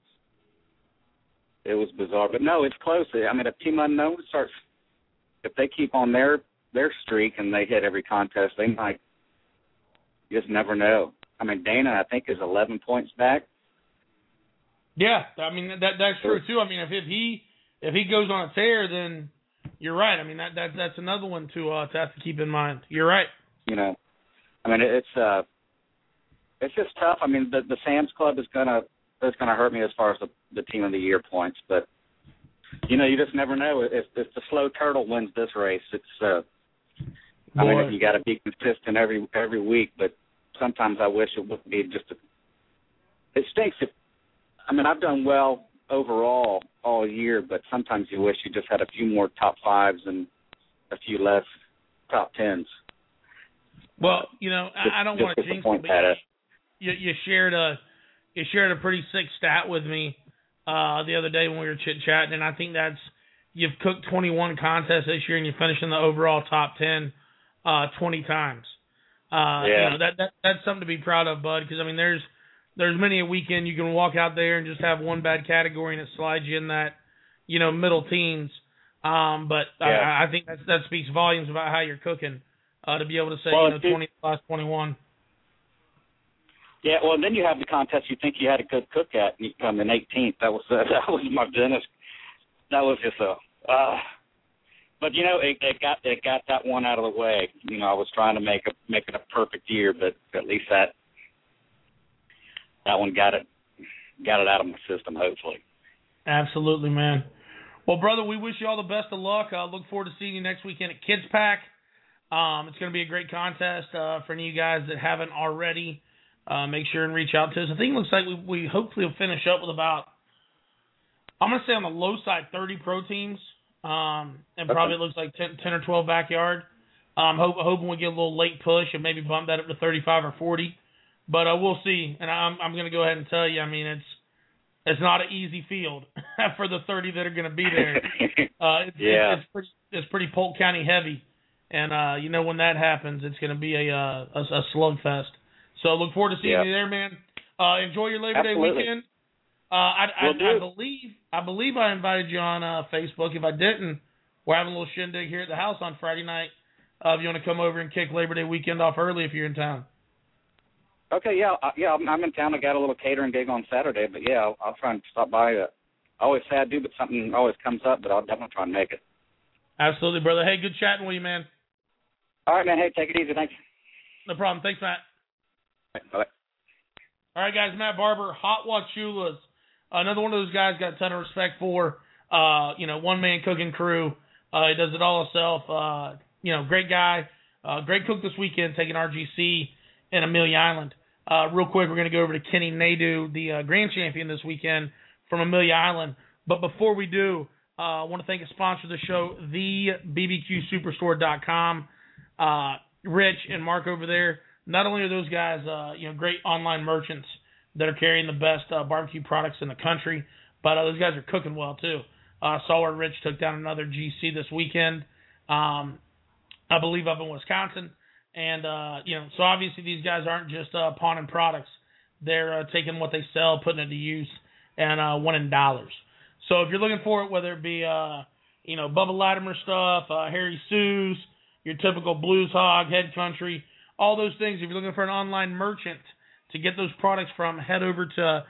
It was bizarre. But no, it's close. I mean, if Team Unknown starts, if they keep on their streak and they hit every contest, they might, you just never know. I mean, Dana, I think, is 11 points back. Yeah, I mean, that's true, too. I mean, if he goes on a tear, then you're right. I mean, that's another one to have to keep in mind. You're right. You know, I mean, it's just tough. I mean, the Sam's Club is gonna hurt me as far as the Team of the Year points, but you just never know. If the slow turtle wins this race, it's I mean, you got to be consistent every week, but sometimes I wish it would be just it stinks. I mean, I've done well overall all year, but sometimes you wish you just had a few more top fives and a few less top tens. Well, I don't want to jinx it, but you shared a pretty sick stat with me the other day when we were chit-chatting, and I think you've cooked 21 contests this year and you finished in the overall top 10 20 times. That's something to be proud of, bud, because, I mean, there's many a weekend you can walk out there and just have one bad category and it slides you in that, middle teens. I think that speaks volumes about how you're cooking to be able to say, 20 plus 21. Yeah, well, and then you have the contest you think you had a good cook at, and you come in 18th. That was my goodness. That was just but it got that one out of the way. I was trying to make it a perfect year, but at least that one got it out of my system, hopefully. Absolutely, man. Well, brother, we wish you all the best of luck. I look forward to seeing you next weekend at Kids Pack. It's going to be a great contest for any of you guys that haven't already. Make sure and reach out to us. I think it looks like we hopefully will finish up with about, I'm going to say on the low side, 30 pro teams. And probably it looks like 10 or 12 backyard. Hoping we get a little late push and maybe bump that up to 35 or 40. But we'll see. And I'm going to go ahead and tell you, I mean, it's not an easy field for the 30 that are going to be there. It's pretty Polk County heavy. And, when that happens, it's going to be a slugfest. So look forward to seeing you there, man. Enjoy your Labor Day weekend. I believe I invited you on Facebook. If I didn't, we're having a little shindig here at the house on Friday night. If you want to come over and kick Labor Day weekend off early if you're in town. Okay, I'm in town. I got a little catering gig on Saturday, but I'll try and stop by. I always say I do, but something always comes up, but I'll definitely try and make it. Absolutely, brother. Hey, good chatting with you, man. All right, man. Hey, take it easy. Thanks. No problem. Thanks, Matt. Bye. All right, guys. Matt Barber, Hot Wachula's. Another one of those guys got a ton of respect for. One-man cooking crew. He does it all himself. Great guy. Great cook this weekend, taking RGC in Amelia Island. Real quick, we're going to go over to Kenny Nadeau, the grand champion this weekend from Amelia Island. But before we do, I want to thank a sponsor of the show, thebbqsuperstore.com. Rich and Mark over there. Not only are those guys, great online merchants that are carrying the best barbecue products in the country, but those guys are cooking well too. Saw where Rich took down another GC this weekend. I believe up in Wisconsin. And, so obviously these guys aren't just pawning products. They're taking what they sell, putting it to use, and winning dollars. So if you're looking for it, whether it be, Bubba Latimer stuff, Harry Sue's, your typical Blues Hog, Head Country, all those things, if you're looking for an online merchant to get those products from, head over to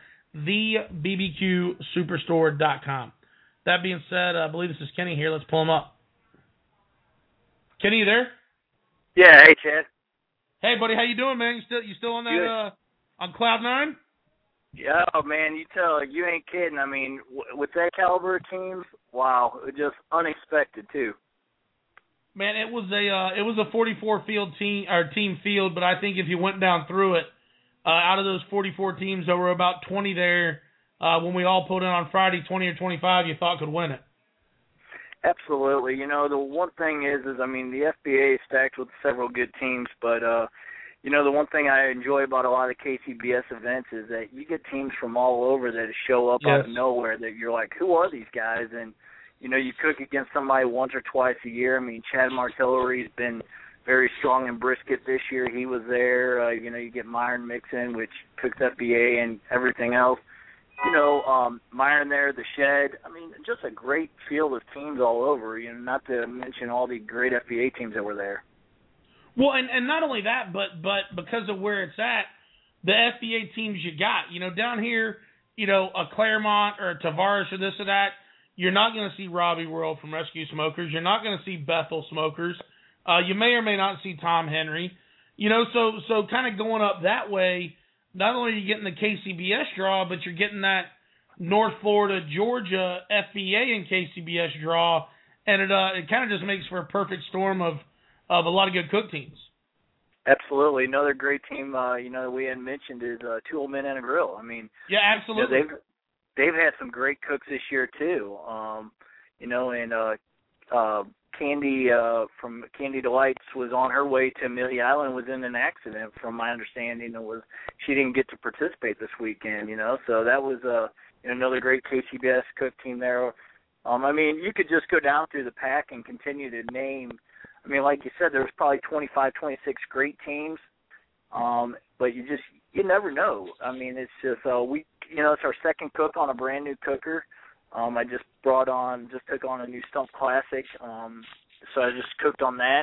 thebbqsuperstore.com. That being said, I believe this is Kenny here. Let's pull him up. Kenny, you there? Yeah, hey, Chad. Hey, buddy, how you doing, man? You still on that on Cloud 9? Yeah, man, you ain't kidding. I mean, with that caliber of teams, wow, just unexpected too. Man, it was a 44 field team field, but I think if you went down through it, out of those 44 teams, there were about 20 there when we all pulled in on Friday, 20 or 25 you thought could win it. Absolutely. The one thing is I mean, the FBA is stacked with several good teams, but the one thing I enjoy about a lot of KCBS events is that you get teams from all over that show up out of nowhere that you're like, who are these guys? And, you cook against somebody once or twice a year. I mean, Chad Martillery's been very strong in brisket this year. He was there. You get Myron Mixon, which cooks FBA and everything else. Myron there, the Shed. I mean, just a great field of teams all over, not to mention all the great FBA teams that were there. Well, and not only that, but because of where it's at, the FBA teams you got, down here, a Claremont or a Tavares or this or that, you're not going to see Robbie World from Rescue Smokers. You're not going to see Bethel Smokers. You may or may not see Tom Henry. So kind of going up that way, not only are you getting the KCBS draw, but you're getting that North Florida, Georgia FBA and KCBS draw, and it kind of just makes for a perfect storm of a lot of good cook teams. Absolutely. Another great team, we had mentioned is Two Old Men and a Grill. I mean, yeah, absolutely. They've had some great cooks this year too. Candy from Candy Delights was on her way to Amelia Island, was in an accident, from my understanding. She didn't get to participate this weekend. So that was another great KCBS cook team there. I mean, you could just go down through the pack and continue to name. I mean, like you said, there was probably 25, 26 great teams, but you never know. I mean, it's just it's our second cook on a brand new cooker. I just took on a new Stump Classic, so I just cooked on that.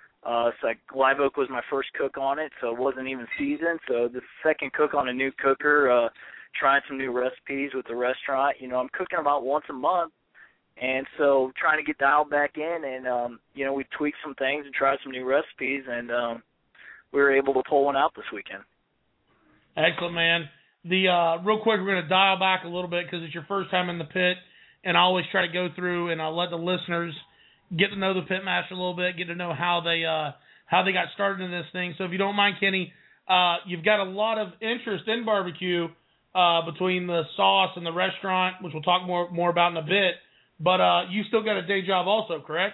Live Oak was my first cook on it, so it wasn't even seasoned. So the second cook on a new cooker, trying some new recipes with the restaurant. I'm cooking about once a month. And so trying to get dialed back in, and, we tweaked some things and tried some new recipes, and we were able to pull one out this weekend. Excellent, man. Real quick, we're going to dial back a little bit because it's your first time in the pit, and I always try to go through and I'll let the listeners get to know the Pitmaster a little bit, get to know how they got started in this thing. So if you don't mind, Kenny, you've got a lot of interest in barbecue between the sauce and the restaurant, which we'll talk more about in a bit. But you still got a day job also, correct?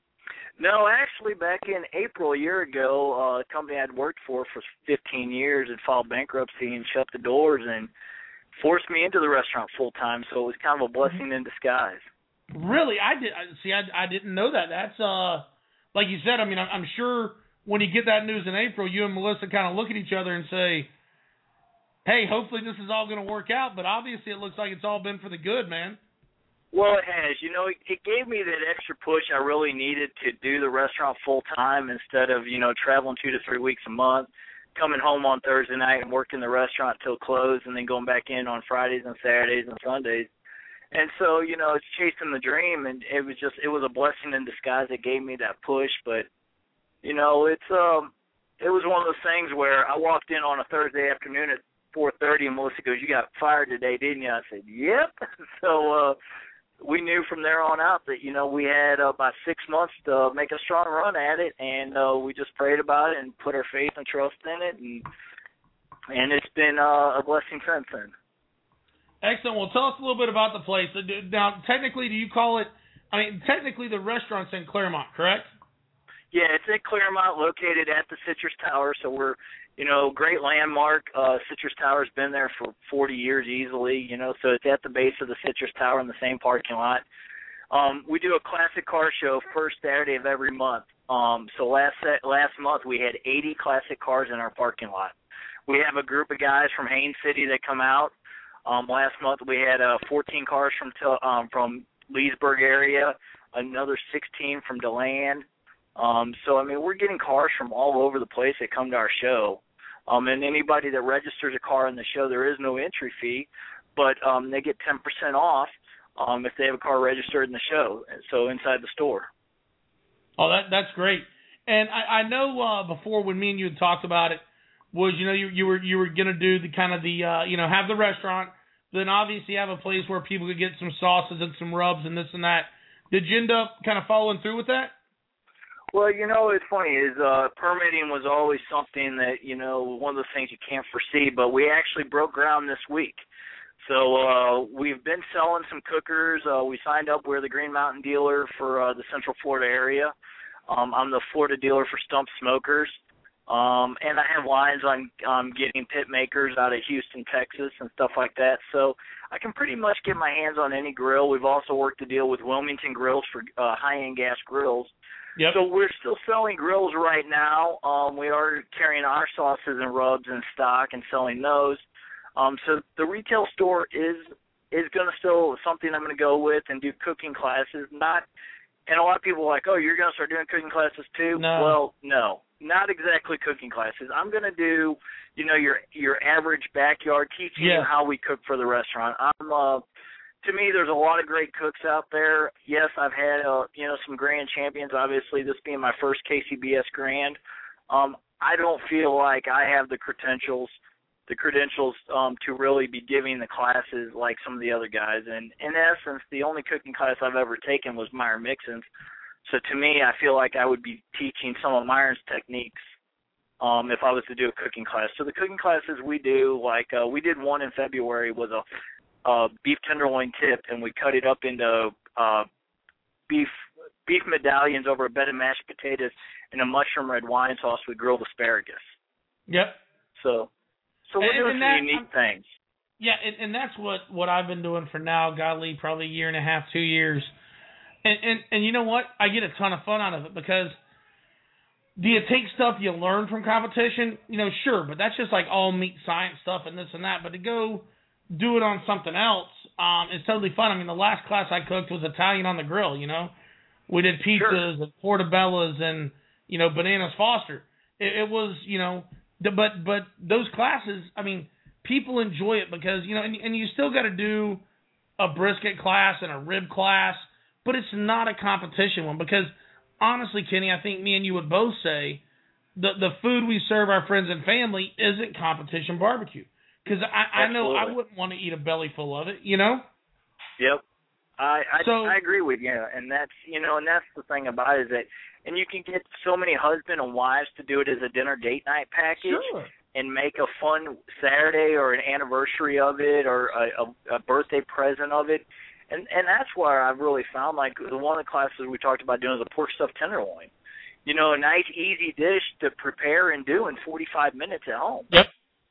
No, actually, back in April a year ago, a company I'd worked for 15 years had filed bankruptcy and shut the doors and forced me into the restaurant full time. So it was kind of a blessing in disguise. Really? I didn't know that. That's like you said. I mean, I'm sure when you get that news in April, you and Melissa kind of look at each other and say, "Hey, hopefully this is all going to work out." But obviously, it looks like it's all been for the good, man. Well, it has. It gave me that extra push I really needed to do the restaurant full-time instead of, traveling 2 to 3 weeks a month, coming home on Thursday night and working the restaurant till close, and then going back in on Fridays and Saturdays and Sundays. And so, it's chasing the dream, and it was a blessing in disguise that gave me that push. But, it was one of those things where I walked in on a Thursday afternoon at 4:30, and Melissa goes, "You got fired today, didn't you?" I said, "Yep." So, we knew from there on out that, we had about 6 months to make a strong run at it, and we just prayed about it and put our faith and trust in it, and it's been a blessing since then. Excellent. Well, tell us a little bit about the place. Now, technically, do you call it, technically the restaurant's in Claremont, correct? Yeah, it's in Claremont, located at the Citrus Tower, so we're, great landmark. Citrus Tower's been there for 40 years easily, so it's at the base of the Citrus Tower in the same parking lot. We do a classic car show first Saturday of every month. So last month we had 80 classic cars in our parking lot. We have a group of guys from Haines City that come out. Last month we had 14 cars from Leesburg area, another 16 from DeLand. So, I mean, we're getting cars from all over the place that come to our show. And anybody that registers a car in the show, there is no entry fee, but they get 10% off if they have a car registered in the show, so inside the store. Oh, that's great. And I know before when me and you had talked about it, was, you know, you were going to do the kind of the, have the restaurant, then obviously have a place where people could get some sauces and some rubs and this and that. Did you end up kind of following through with that? Well, you know, it's funny is permitting was always something that, you know, one of the things you can't foresee, but we actually broke ground this week. So we've been selling some cookers. We signed up. We're the Green Mountain dealer for the Central Florida area. I'm the Florida dealer for Stump Smokers. And I have lines on getting pit makers out of Houston, Texas, and stuff like that. So I can pretty much get my hands on any grill. We've also worked a deal with Wilmington Grills for high-end gas grills. Yep. So we're still selling grills right now. We are carrying our sauces and rubs in stock and selling those. So the retail store is going to still something I'm going to go with and do cooking classes. And a lot of people are like, oh, you're going to start doing cooking classes too? No. Well, no, not exactly cooking classes. I'm going to do, you know, your average backyard teaching you how we cook for the restaurant. To me, there's a lot of great cooks out there. Yes, I've had, some grand champions, obviously, this being my first KCBS Grand. I don't feel like I have the credentials to really be giving the classes like some of the other guys. And in essence, the only cooking class I've ever taken was Meyer Mixon's. So to me, I feel like I would be teaching some of Meyer's techniques if I was to do a cooking class. So the cooking classes we do, like we did one in February, was a beef tenderloin tip, and we cut it up into beef medallions over a bed of mashed potatoes and a mushroom red wine sauce with grilled asparagus. Yep. So we're doing some unique things. Yeah, and that's what I've been doing for now, godly, probably a year and a half, 2 years. And you know what? I get a ton of fun out of it because do you take stuff you learn from competition? You know, sure, but that's just like all meat science stuff and this and that. But to go do it on something else is totally fun. I mean, the last class I cooked was Italian on the grill, you know. We did pizzas and portobellas and, you know, bananas Foster. It was, you know, but those classes, I mean, people enjoy it because, you know, and you still got to do a brisket class and a rib class, but it's not a competition one because, honestly, Kenny, I think me and you would both say the food we serve our friends and family isn't competition barbecue. Because I know I wouldn't want to eat a belly full of it, you know? Yep. I agree with you, and that's, you know, and that's the thing about it is that, and you can get so many husband and wives to do it as a dinner date night package and make a fun Saturday or an anniversary of it or a birthday present of it. And that's where I've really found, like, one of the classes we talked about doing is a pork stuffed tenderloin. You know, a nice, easy dish to prepare and do in 45 minutes at home. Yep.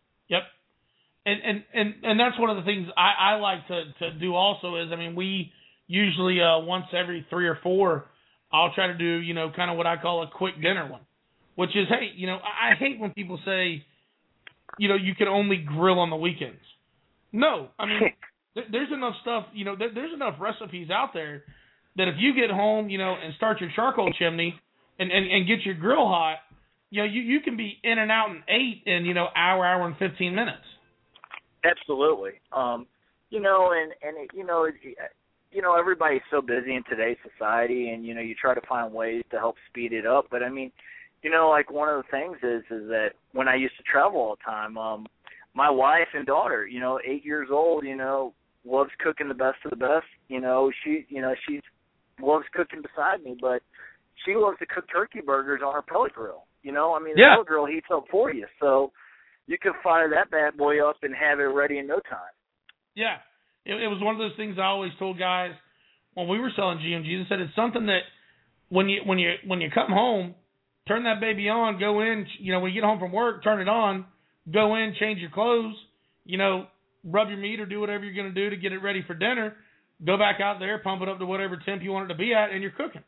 And that's one of the things I like to do also is, I mean, we usually once every 3 or 4, I'll try to do, you know, kind of what I call a quick dinner one, which is, hey, you know, I hate when people say, you know, you can only grill on the weekends. No, I mean, there's enough stuff, you know, there's enough recipes out there that if you get home, you know, and start your charcoal chimney and get your grill hot, you know, you can be in and out in 8 in, you know, hour and 15 minutes. Absolutely. You know, and you know, everybody's so busy in today's society, and, you know, you try to find ways to help speed it up. But, I mean, you know, like one of the things is that when I used to travel all the time, my wife and daughter, you know, 8 years old, you know, loves cooking the best of the best. You know, she loves cooking beside me, but she loves to cook turkey burgers on her pellet grill. You know, I mean, the pellet grill heats up for you, so you can fire that bad boy up and have it ready in no time. Yeah. It was one of those things I always told guys when we were selling GMGs. I said it's something that when you come home, turn that baby on, go in, you know, when you get home from work, turn it on, go in, change your clothes, you know, rub your meat or do whatever you're going to do to get it ready for dinner. go back out there, pump it up to whatever temp you want it to be at, and you're cooking.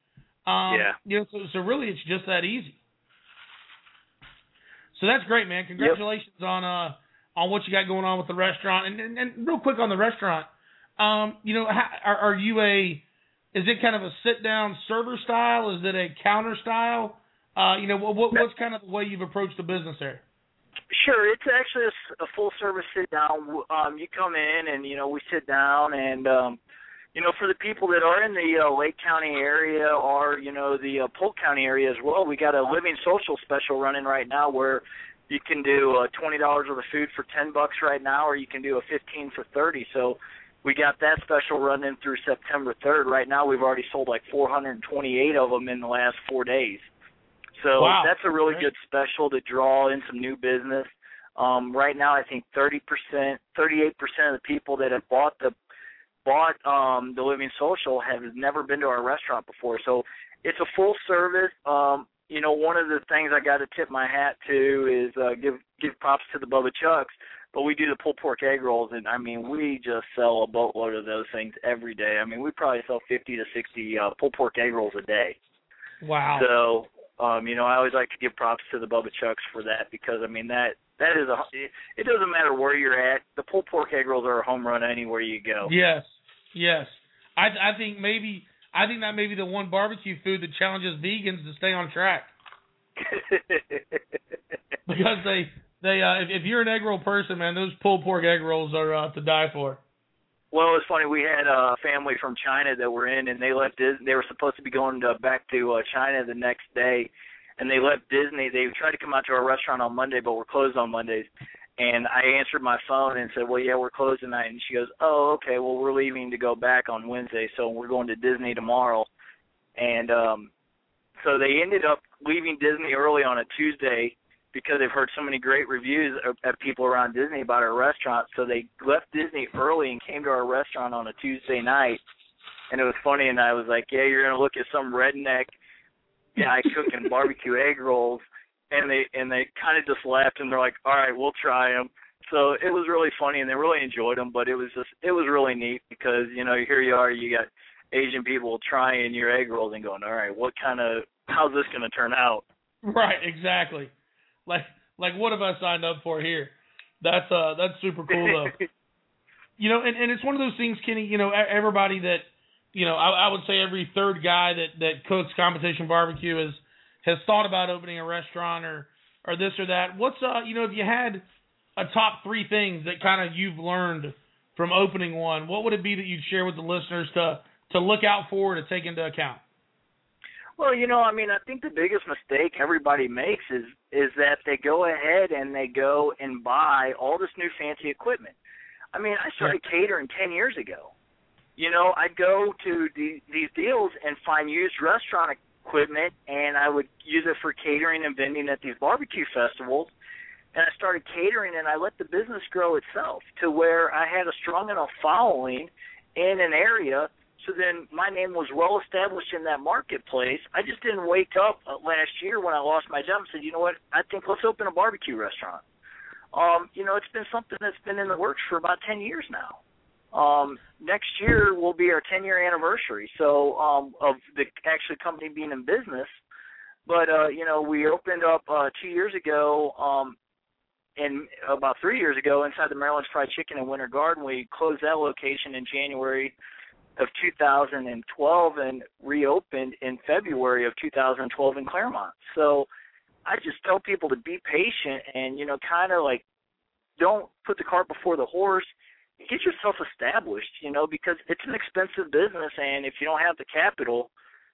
So really, it's just that easy. So that's great, man. Congratulations on what you got going on with the restaurant. And real quick on the restaurant, are you is it kind of a sit down server style? Is it a counter style? What's kind of the way you've approached the business there? Sure, it's actually a full service sit down. You come in and we sit down, and for the people that are in the Lake County area or the Polk County area as well, we got a Living Social special running right now where you can do $20 worth of food for $10 right now, or you can do a $15 for $30. So we got that special running through September 3rd. Right now, we've already sold like 428 of them in the last 4 days. So wow. That's a really good special to draw in some new business. Right now, I think 38% of the people that have bought the Living Social have never been to our restaurant before. So it's a full service. One of the things I got to tip my hat to is give props to the Bubba Chucks. But we do the pulled pork egg rolls, and we just sell a boatload of those things every day. We probably sell 50 to 60 pulled pork egg rolls a day. Wow. So, I always like to give props to the Bubba Chucks for that because, that is it doesn't matter where you're at. The pulled pork egg rolls are a home run anywhere you go. Yes. I think that may be the one barbecue food that challenges vegans to stay on track. Because if you're an egg roll person, man, those pulled pork egg rolls are to die for. Well, it's funny. We had a family from China that were in, and they left Disney. They were supposed to be going back to China the next day, and they left Disney. They tried to come out to our restaurant on Monday, but we're closed on Mondays. And I answered my phone and said, well, yeah, we're closed tonight. And she goes, oh, okay, well, we're leaving to go back on Wednesday, so we're going to Disney tomorrow. And so they ended up leaving Disney early on a Tuesday because they've heard so many great reviews of people around Disney about our restaurant. So they left Disney early and came to our restaurant on a Tuesday night. And it was funny, and I was like, yeah, you're going to look at some redneck guy cooking barbecue egg rolls. And they kind of just laughed, and they're like, all right, we'll try them. So it was really funny, and they really enjoyed them. But it was really neat because, here you are, you got Asian people trying your egg rolls and going, all right, how's this going to turn out? Right, exactly. Like what have I signed up for here? That's super cool though. And it's one of those things, Kenny. Everybody that I would say every third guy that cooks competition barbecue has thought about opening a restaurant or this or that. What's if you had a top 3 things that kind of you've learned from opening one, what would it be that you'd share with the listeners to look out for, to take into account? Well, I think the biggest mistake everybody makes is that they go ahead and they go and buy all this new fancy equipment. I started catering 10 years ago. I'd go to these deals and find used restaurant equipment, and I would use it for catering and vending at these barbecue festivals. And I started catering, and I let the business grow itself to where I had a strong enough following in an area. So then my name was well established in that marketplace. I just didn't wake up last year when I lost my job and said, you know what, I think let's open a barbecue restaurant. It's been something that's been in the works for about 10 years now. Next year will be our 10-year anniversary, so of the actual company being in business. But, we opened up 2 years ago, and about 3 years ago inside the Maryland's Fried Chicken in Winter Garden. We closed that location in January of 2012 and reopened in February of 2012 in Claremont. So I just tell people to be patient and, kind of like don't put the cart before the horse. Get yourself established, because it's an expensive business, and if you don't have the capital,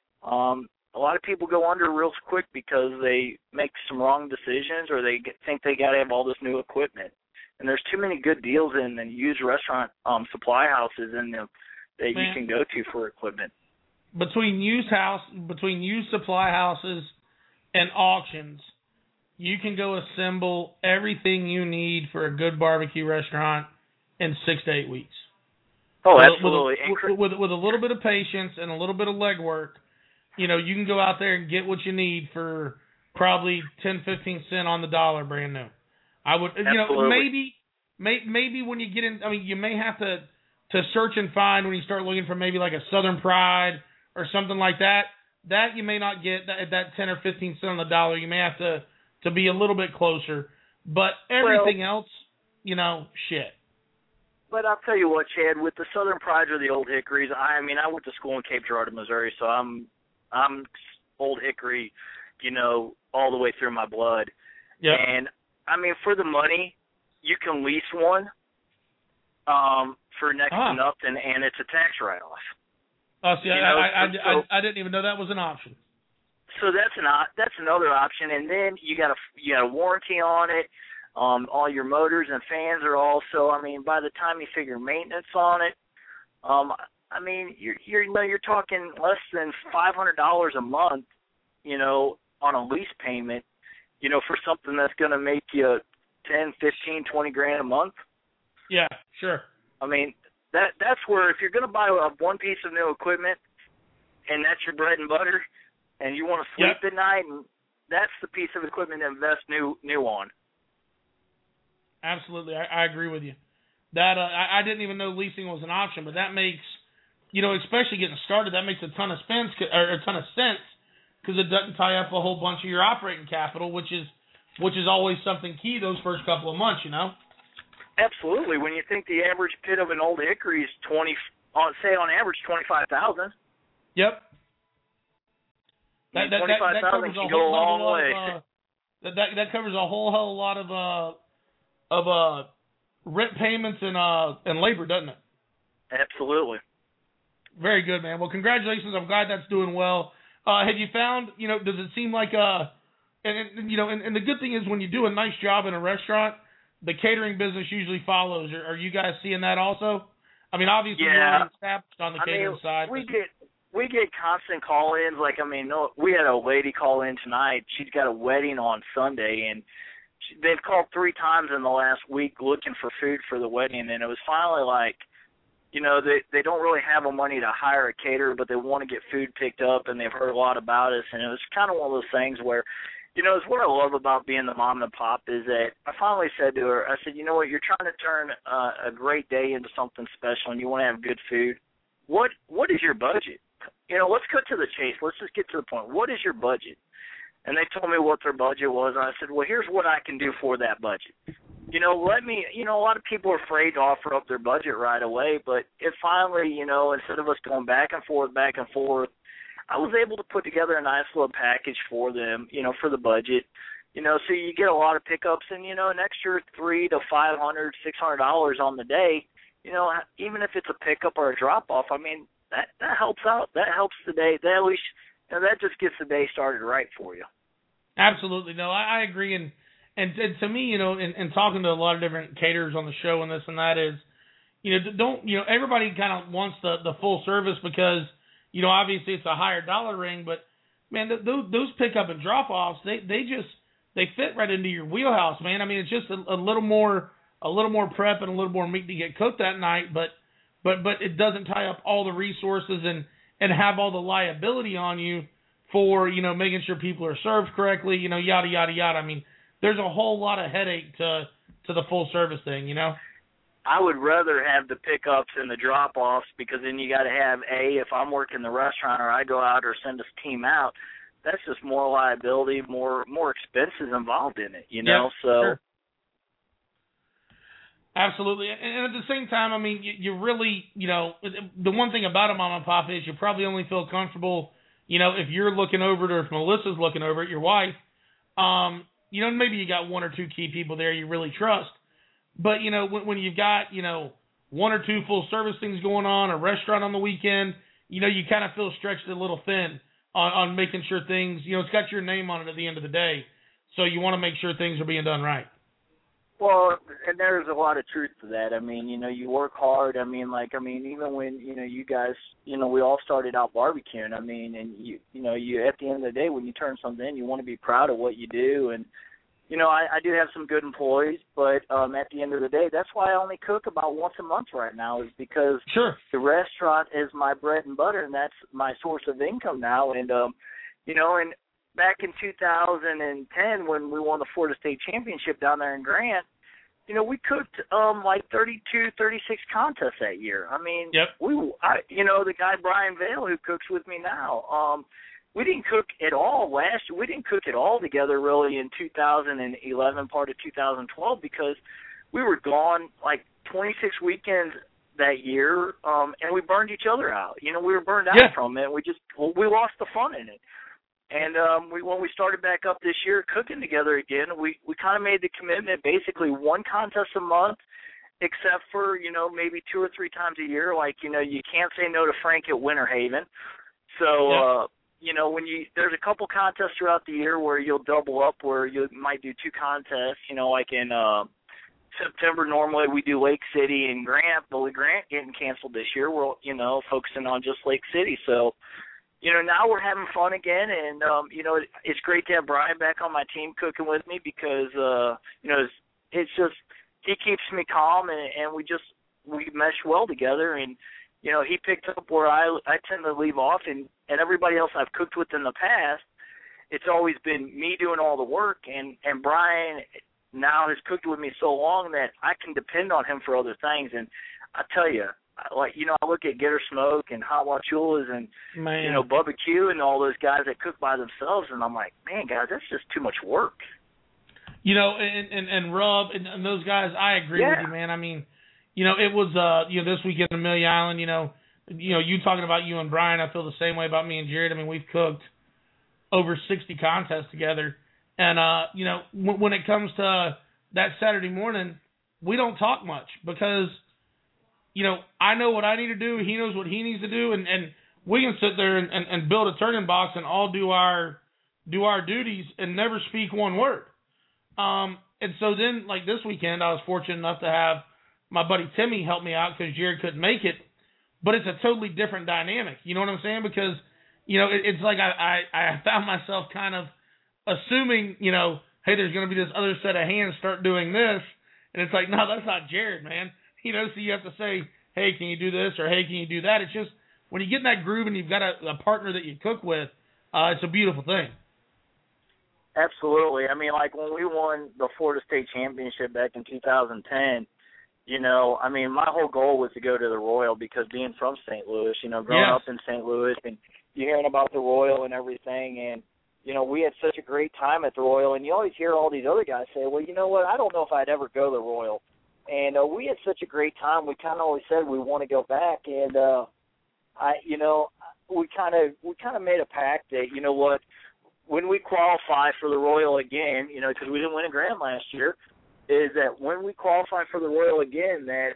a lot of people go under real quick because they make some wrong decisions or they think they got to have all this new equipment. And there's too many good deals in the used restaurant supply houses that you can go to for equipment. Between used supply houses and auctions, you can go assemble everything you need for a good barbecue restaurant in 6 to 8 weeks. Oh, absolutely. With a little bit of patience and a little bit of legwork, you can go out there and get what you need for probably 10, 15 cents on the dollar brand new. I would, absolutely. maybe when you get in, you may have to to search and find when you start looking for maybe like a Southern Pride or something like that, that you may not get that 10 or 15 cents on the dollar. You may have to be a little bit closer. But everything else, you know, shit. But I'll tell you what, Chad, with the Southern Prides or the Old Hickories, I went to school in Cape Girardeau, Missouri, so I'm Old Hickory, you know, all the way through my blood. Yep. And, I mean, for the money, you can lease one for next to nothing, and it's a tax write-off. Oh, see, I didn't even know that was an option. So that's another option, and then you got a warranty on it. All your motors and fans are also. I mean, by the time you figure maintenance on it, I mean you're talking less than $500 a month, you know, on a lease payment, you know, for something that's going to make you 10, 15, 20 grand a month. Yeah, sure. I mean, that's where if you're going to buy one piece of new equipment and that's your bread and butter, and you want to sleep at night, and that's the piece of equipment to invest new on. Absolutely, I agree with you. That I didn't even know leasing was an option, but that makes, you know, especially getting started, that makes a ton of sense because it doesn't tie up a whole bunch of your operating capital, which is always something key those first couple of months, you know. Absolutely. When you think the average pit of an Old Hickory is on average $25,000. Yep. That covers a whole lot of that covers a whole hell of a lot of rent payments and labor, doesn't it? Absolutely. Very good, man. Well, congratulations. I'm glad that's doing well. Have you found, you know, does it seem like and you know, and the good thing is when you do a nice job in a restaurant, the catering business usually follows. Are you guys seeing that also? I mean, obviously you're already established on the catering side. We get constant call-ins. Like, I mean, we had a lady call in tonight. She's got a wedding on Sunday, and they've called 3 times in the last week looking for food for the wedding, and it was finally like, you know, they don't really have the money to hire a caterer, but they want to get food picked up, and they've heard a lot about us, and it was kind of one of those things where, you know, it's what I love about being the mom and pop is that I finally said to her, I said, you know what, you're trying to turn a great day into something special, and you want to have good food. What is your budget? You know, let's cut to the chase. Let's just get to the point. What is your budget? And they told me what their budget was, and I said, well, here's what I can do for that budget. You know, a lot of people are afraid to offer up their budget right away, but it finally, you know, instead of us going back and forth, I was able to put together a nice little package for them, you know, for the budget. You know, so you get a lot of pickups and, you know, an extra $300 to $500, $600 on the day, you know, even if it's a pickup or a drop-off, I mean, that helps out. That helps the day. That at least, you know, that just gets the day started right for you. Absolutely. No, I agree. And to me, you know, in talking to a lot of different caterers on the show and this and that is, you know, everybody kind of wants the full service because, you know, obviously it's a higher dollar ring, but man, those pickup and drop offs, they fit right into your wheelhouse, man. I mean, it's just a little more prep and a little more meat to get cooked that night, but it doesn't tie up all the resources and have all the liability on you for, you know, making sure people are served correctly, you know, yada, yada, yada. I mean, there's a whole lot of headache to the full service thing, you know? I would rather have the pickups and the drop-offs because then you got to have, if I'm working the restaurant or I go out or send a team out, that's just more liability, more expenses involved in it, you know? Yeah, so. Sure. Absolutely. And at the same time, I mean, you really, you know, the one thing about a mom and pop is you probably only feel comfortable, you know, if you're looking over it or if Melissa's looking over it, your wife, you know, maybe you got 1 or 2 key people there you really trust. But, you know, when you've got, you know, 1 or 2 full service things going on, a restaurant on the weekend, you know, you kind of feel stretched a little thin on making sure things, you know, it's got your name on it at the end of the day. So you want to make sure things are being done right. Well, and there's a lot of truth to that. I mean, you know, you work hard. I mean, even when, you know, you guys, you know, we all started out barbecuing. I mean, and you know, at the end of the day, when you turn something in, you want to be proud of what you do. And, you know, I do have some good employees, but at the end of the day, that's why I only cook about once a month right now is because the restaurant is my bread and butter, and that's my source of income now. And, you know, and back in 2010 when we won the Florida State Championship down there in Grant, we cooked like 32, 36 contests that year. I mean, yep. The guy Brian Vale who cooks with me now, we didn't cook at all last year. We didn't cook at all together really in 2011, part of 2012, because we were gone like 26 weekends that year, and we burned each other out. We were burned out from it. We lost the fun in it. And when we started back up this year cooking together again, we kind of made the commitment basically one contest a month, except for, maybe 2 or 3 times a year. Like, you can't say no to Frank at Winter Haven. So, there's a couple contests throughout the year where you'll double up, where you might do 2 contests, like in September. Normally we do Lake City and Grant, but with Grant getting canceled this year, we're, focusing on just Lake City. So, now we're having fun again, and, it's great to have Brian back on my team cooking with me because, it's just, he keeps me calm, and we mesh well together, and, he picked up where I tend to leave off, and everybody else I've cooked with in the past, it's always been me doing all the work, and Brian now has cooked with me so long that I can depend on him for other things, and I tell you, I look at Getter Smoke and Hot Wachulas and, Bubba Q and all those guys that cook by themselves, and I'm like, man, guys, that's just too much work. And Rub and those guys, I agree with you, man. I mean, it was, this weekend in Amelia Island, you talking about you and Brian, I feel the same way about me and Jared. I mean, we've cooked over 60 contests together. And, when it comes to that Saturday morning, we don't talk much because, I know what I need to do. He knows what he needs to do. And we can sit there and build a turning box and all do our duties and never speak one word. And so then, like this weekend, I was fortunate enough to have my buddy Timmy help me out because Jared couldn't make it. But it's a totally different dynamic. You know what I'm saying? Because, it's like I found myself kind of assuming, hey, there's going to be this other set of hands start doing this. And it's like, no, that's not Jared, man. So you have to say, hey, can you do this? Or, hey, can you do that? It's just when you get in that groove and you've got a partner that you cook with, it's a beautiful thing. Absolutely. I mean, like when we won the Florida State Championship back in 2010, my whole goal was to go to the Royal because being from St. Louis, growing up in St. Louis and you hearing about the Royal and everything, and, we had such a great time at the Royal, and you always hear all these other guys say, well, you know what, I don't know if I'd ever go to the Royal. And we had such a great time. We kind of always said we want to go back, and we kind of made a pact that, what, when we qualify for the Royal again, because we didn't win a Grand last year, is that when we qualify for the Royal again, that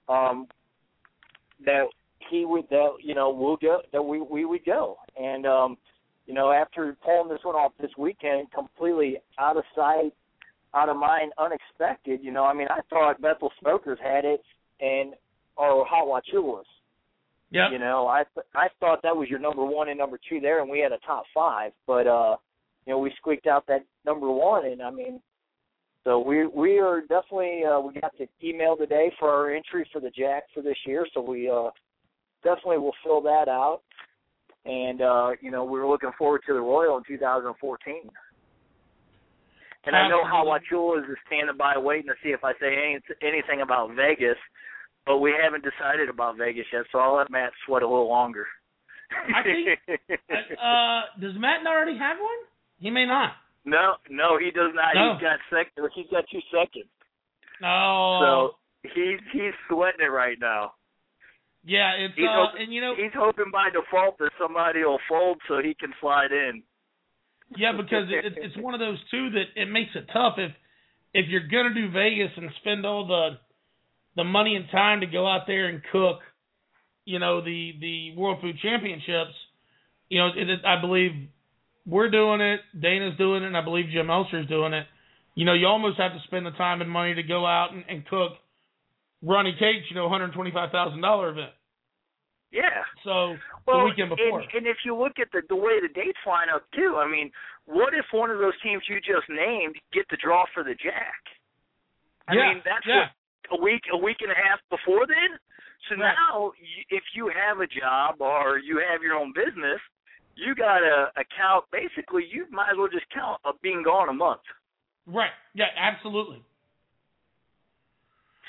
he would, we'll go, that we would go, and after pulling this one off this weekend, completely out of sight, out of mind, unexpected, I thought Bethel Smokers had it or Hot Wachulas. Yeah. I thought that was your number 1 and number 2 there, and we had a top 5, but we squeaked out that number 1, and so we are definitely we got the email today for our entry for the Jack for this year, so we definitely will fill that out, and we're looking forward to the Royal in 2014. And I know Hot Wachulas is standing by waiting to see if I say anything about Vegas, but we haven't decided about Vegas yet, so I'll let Matt sweat a little longer. I think, does Matt already have one? He may not. No, he does not. No. He's got 2 seconds. No. So he's sweating it right now. Yeah, it's he's hoping by default that somebody will fold so he can slide in. Yeah, because it's one of those too that it makes it tough if you're gonna do Vegas and spend all the money and time to go out there and cook, the World Food Championships. I believe we're doing it, Dana's doing it, and I believe Jim Elster's doing it. You almost have to spend the time and money to go out and cook Ronnie Cates, $125,000 event. Yeah. So the weekend before. And if you look at the way the dates line up too, what if one of those teams you just named get the draw for the Jack? That's what, a week and a half before then. So right. Now, if you have a job or you have your own business, you got to account. Basically, you might as well just count being gone a month. Right. Yeah. Absolutely.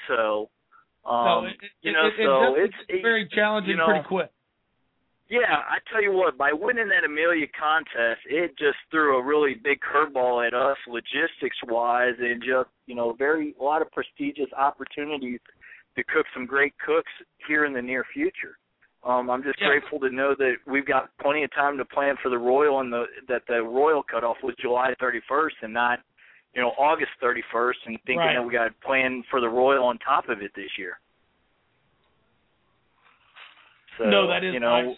So, it's very challenging pretty quick. Yeah, I tell you what, by winning that Amelia contest, it just threw a really big curveball at us logistics-wise, and just, a lot of prestigious opportunities to cook some great cooks here in the near future. I'm just grateful to know that we've got plenty of time to plan for the Royal, and that the Royal cutoff was July 31st and not, August 31st, and thinking that we got to plan for the Royal on top of it this year. So, no, that is nice.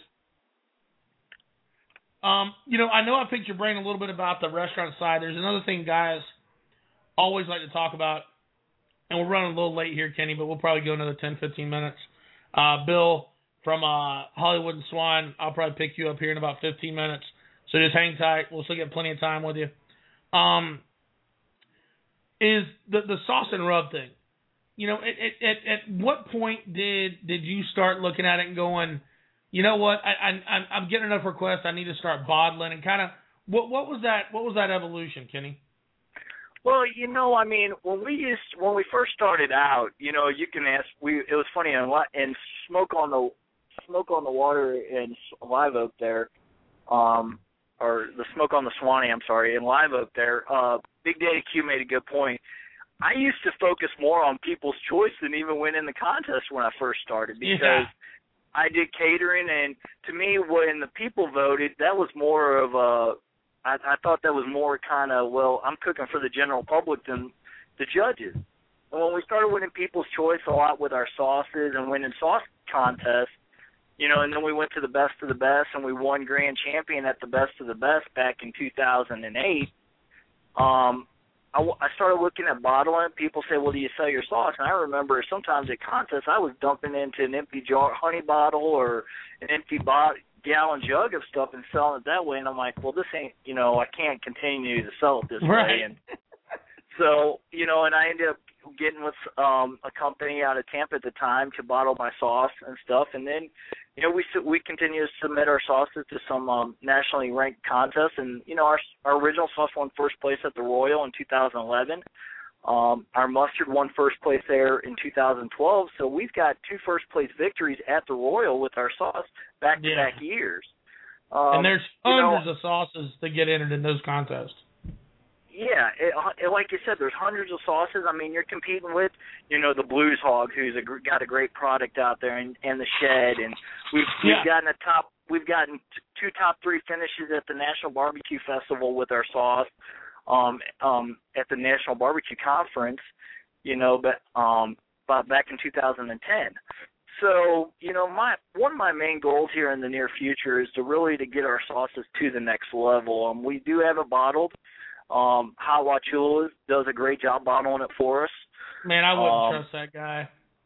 I know I picked your brain a little bit about the restaurant side. There's another thing guys always like to talk about, and we're running a little late here, Kenny, but we'll probably go another 10, 15 minutes. Bill from Hollywood and Swan, I'll probably pick you up here in about 15 minutes. So just hang tight. We'll still get plenty of time with you. Is the sauce and rub thing. At what point did you start looking at it and going, you know what, I'm getting enough requests, I need to start bottling, and kind of what was that evolution, Kenny? Well, when we first started out, you can ask. It was funny, and Smoke on the Water in Live Oak there, or the Smoke on the Swanee, I'm sorry, in Live Oak there. Big Daddy Q made a good point. I used to focus more on people's choice than even winning the contest when I first started, because I did catering, and to me, when the people voted, that was more of a. I thought that was more kind of, I'm cooking for the general public than the judges. And when we started winning people's choice a lot with our sauces and winning sauce contests, and then we went to the best of the best, and we won grand champion at the best of the best back in 2008. I started looking at bottling. People say, well, do you sell your sauce? And I remember sometimes at contests I was dumping into an empty jar, honey bottle, or an empty gallon jug of stuff and selling it that way. And I'm like, well, this ain't, I can't continue to sell it this way. And so, and I ended up getting with a company out of Tampa at the time to bottle my sauce and stuff. And then, we continue to submit our sauces to some nationally ranked contests. And, our original sauce won first place at the Royal in 2011. Our mustard won first place there in 2012. So we've got 2 first-place victories at the Royal with our sauce back-to-back years. And there's hundreds of sauces that get entered in those contests. Yeah, like you said, there's hundreds of sauces. I mean, you're competing with, the Blues Hog, who's got a great product out there, and the Shed, and we've gotten 2 top 3 finishes at the National Barbecue Festival with our sauce, at the National Barbecue Conference, but back in 2010. So, one of my main goals here in the near future is to get our sauces to the next level. We do have it bottled. Hot Wachula does a great job bottling it for us. Man, I wouldn't trust that guy.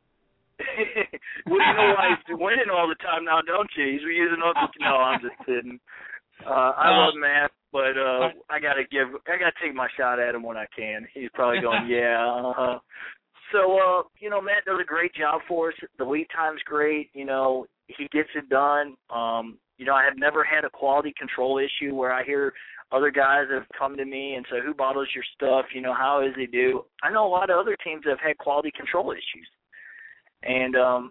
Well, you know why he's winning all the time now, don't you? He's using other. No, I'm just kidding. I love Matt, but I gotta take my shot at him when I can. He's probably going, yeah. So, Matt does a great job for us. The lead time's great. He gets it done. I have never had a quality control issue where I hear other guys have come to me and say, who bottles your stuff? How is he do? I know a lot of other teams have had quality control issues. And,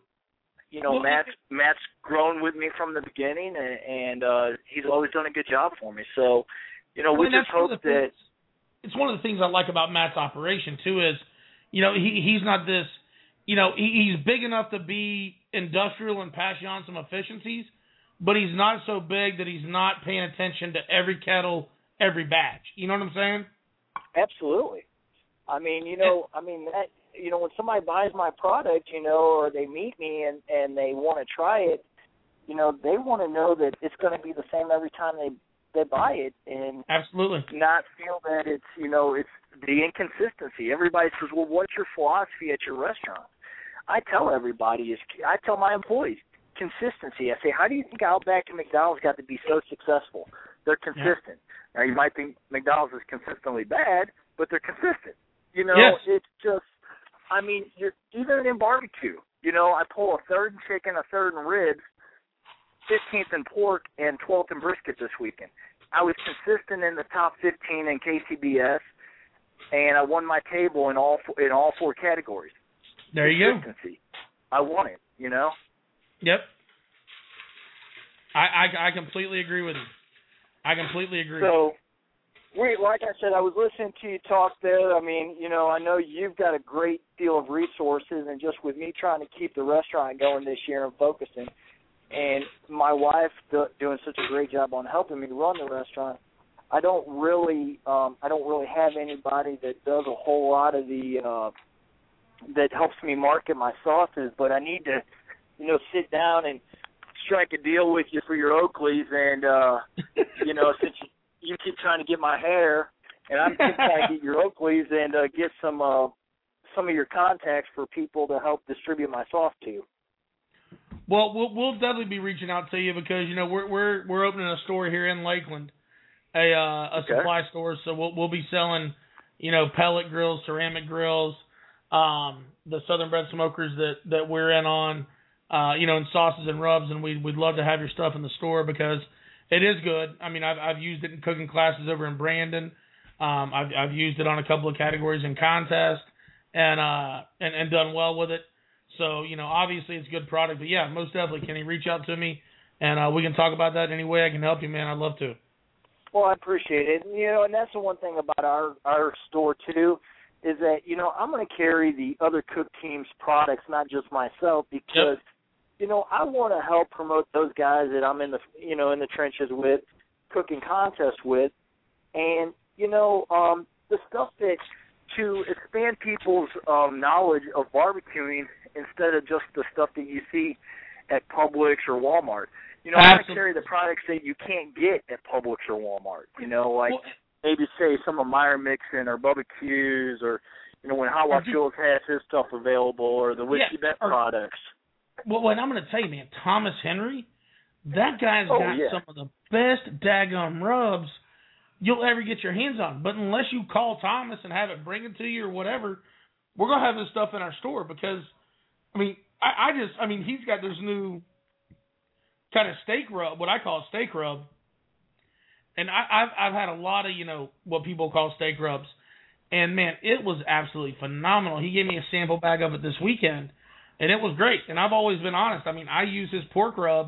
Matt's grown with me from the beginning, and he's always done a good job for me. So, we just hope that. It's one of the things I like about Matt's operation, too, is, he's not this, he's big enough to be industrial and pass you on some efficiencies, but he's not so big that he's not paying attention to every kettle, every batch. You know what I'm saying? Absolutely. I mean, that, when somebody buys my product, or they meet me and they want to try it, they want to know that it's going to be the same every time they buy it, and absolutely not feel that it's, it's the inconsistency. Everybody says, well, what's your philosophy at your restaurant? I tell my employees, consistency. I say, how do you think Outback and McDonald's got to be so successful? They're consistent. Yeah. Now, you might think McDonald's is consistently bad, but they're consistent. It's just, you're even in barbecue. I pull a 3rd in chicken, a 3rd in ribs, 15th in pork, and 12th in brisket this weekend. I was consistent in the top 15 in KCBS, and I won my table in all 4 categories. There you go. Consistency. I want it, you know? Yep. I completely agree with you. I completely agree. So, like I said, I was listening to you talk there. I mean, you know, I know you've got a great deal of resources, and just with me trying to keep the restaurant going this year and focusing, and my wife doing such a great job on helping me run the restaurant, I don't really have anybody that does a whole lot of the that helps me market my sauces. But I need to, you know, sit down and strike a deal with you for your Oakleys, and you know, since you keep trying to get my hair, and I'm trying to get your Oakleys, and get some of your contacts for people to help distribute my sauce to. Well, we'll definitely be reaching out to you because, you know, we're opening a store here in Lakeland, a supply store. So we'll be selling, you know, pellet grills, ceramic grills, the Southern Bred Smokers that we're in on, you know, and sauces and rubs, and we'd love to have your stuff in the store because it is good. I mean, I've used it in cooking classes over in Brandon. I've used it on a couple of categories in contests and done well with it. So, you know, obviously it's a good product. But, yeah, most definitely, Kenny, reach out to me, and we can talk about that any way I can help you, man. I'd love to. Well, I appreciate it. You know, and that's the one thing about our store, too, is that, you know, I'm going to carry the other cook team's products, not just myself, because, you know, I want to help promote those guys that I'm in the trenches with, cooking contests with, and, you know, the stuff that to expand people's knowledge of barbecuing instead of just the stuff that you see at Publix or Walmart. You know, I want to carry the products that you can't get at Publix or Walmart. You know, like maybe say some of Meyer Mixon or Bubba Q's, or, you know, when Hot Watch Jules has his stuff available, or the Whiskey Bet products. Well, and I'm going to tell you, man, Thomas Henry, that guy's got some of the best daggum rubs you'll ever get your hands on. But unless you call Thomas and have it bring it to you or whatever, we're going to have this stuff in our store because, I mean, he's got this new kind of steak rub, what I call a steak rub. And I've had a lot of, you know, what people call steak rubs. And, man, it was absolutely phenomenal. He gave me a sample bag of it this weekend, and it was great. And I've always been honest. I mean, I use his pork rub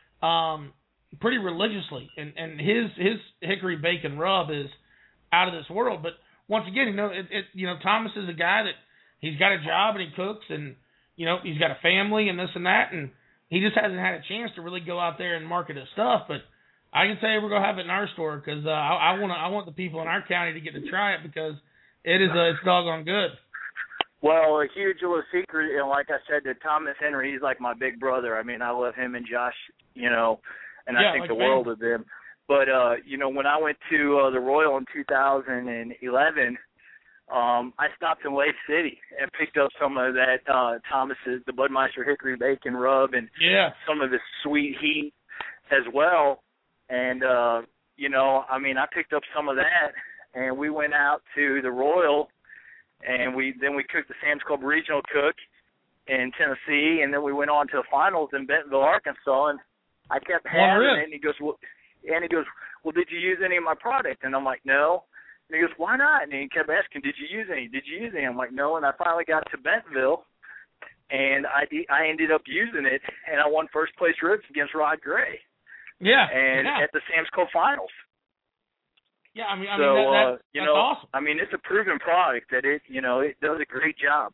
pretty religiously, and his hickory bacon rub is out of this world. But once again, you know, Thomas is a guy that he's got a job and he cooks, and you know, he's got a family and this and that, and he just hasn't had a chance to really go out there and market his stuff. But I can tell you, we're gonna have it in our store because I want the people in our county to get to try it because it's doggone good. Well, a huge little secret, you know, like I said, to Thomas Henry, he's like my big brother. I mean, I love him and Josh, you know, and I think the world of them. But, you know, when I went to the Royal in 2011, I stopped in Lake City and picked up some of that Thomas's, the Budmeister Hickory Bacon Rub, and some of his Sweet Heat as well. And, you know, I mean, I picked up some of that, and we went out to the Royal, and we cooked the Sam's Club Regional Cook in Tennessee, and then we went on to the finals in Bentonville, Arkansas, and I kept having it, and he goes, well, did you use any of my product? And I'm like, no. And he goes, why not? And he kept asking, did you use any? I'm like, no. And I finally got to Bentonville, and I ended up using it, and I won first place ribs against Rod Gray. Yeah. And at the Sam's Club finals. Yeah, I mean, that's you know, awesome. I mean, it's a proven product that it does a great job.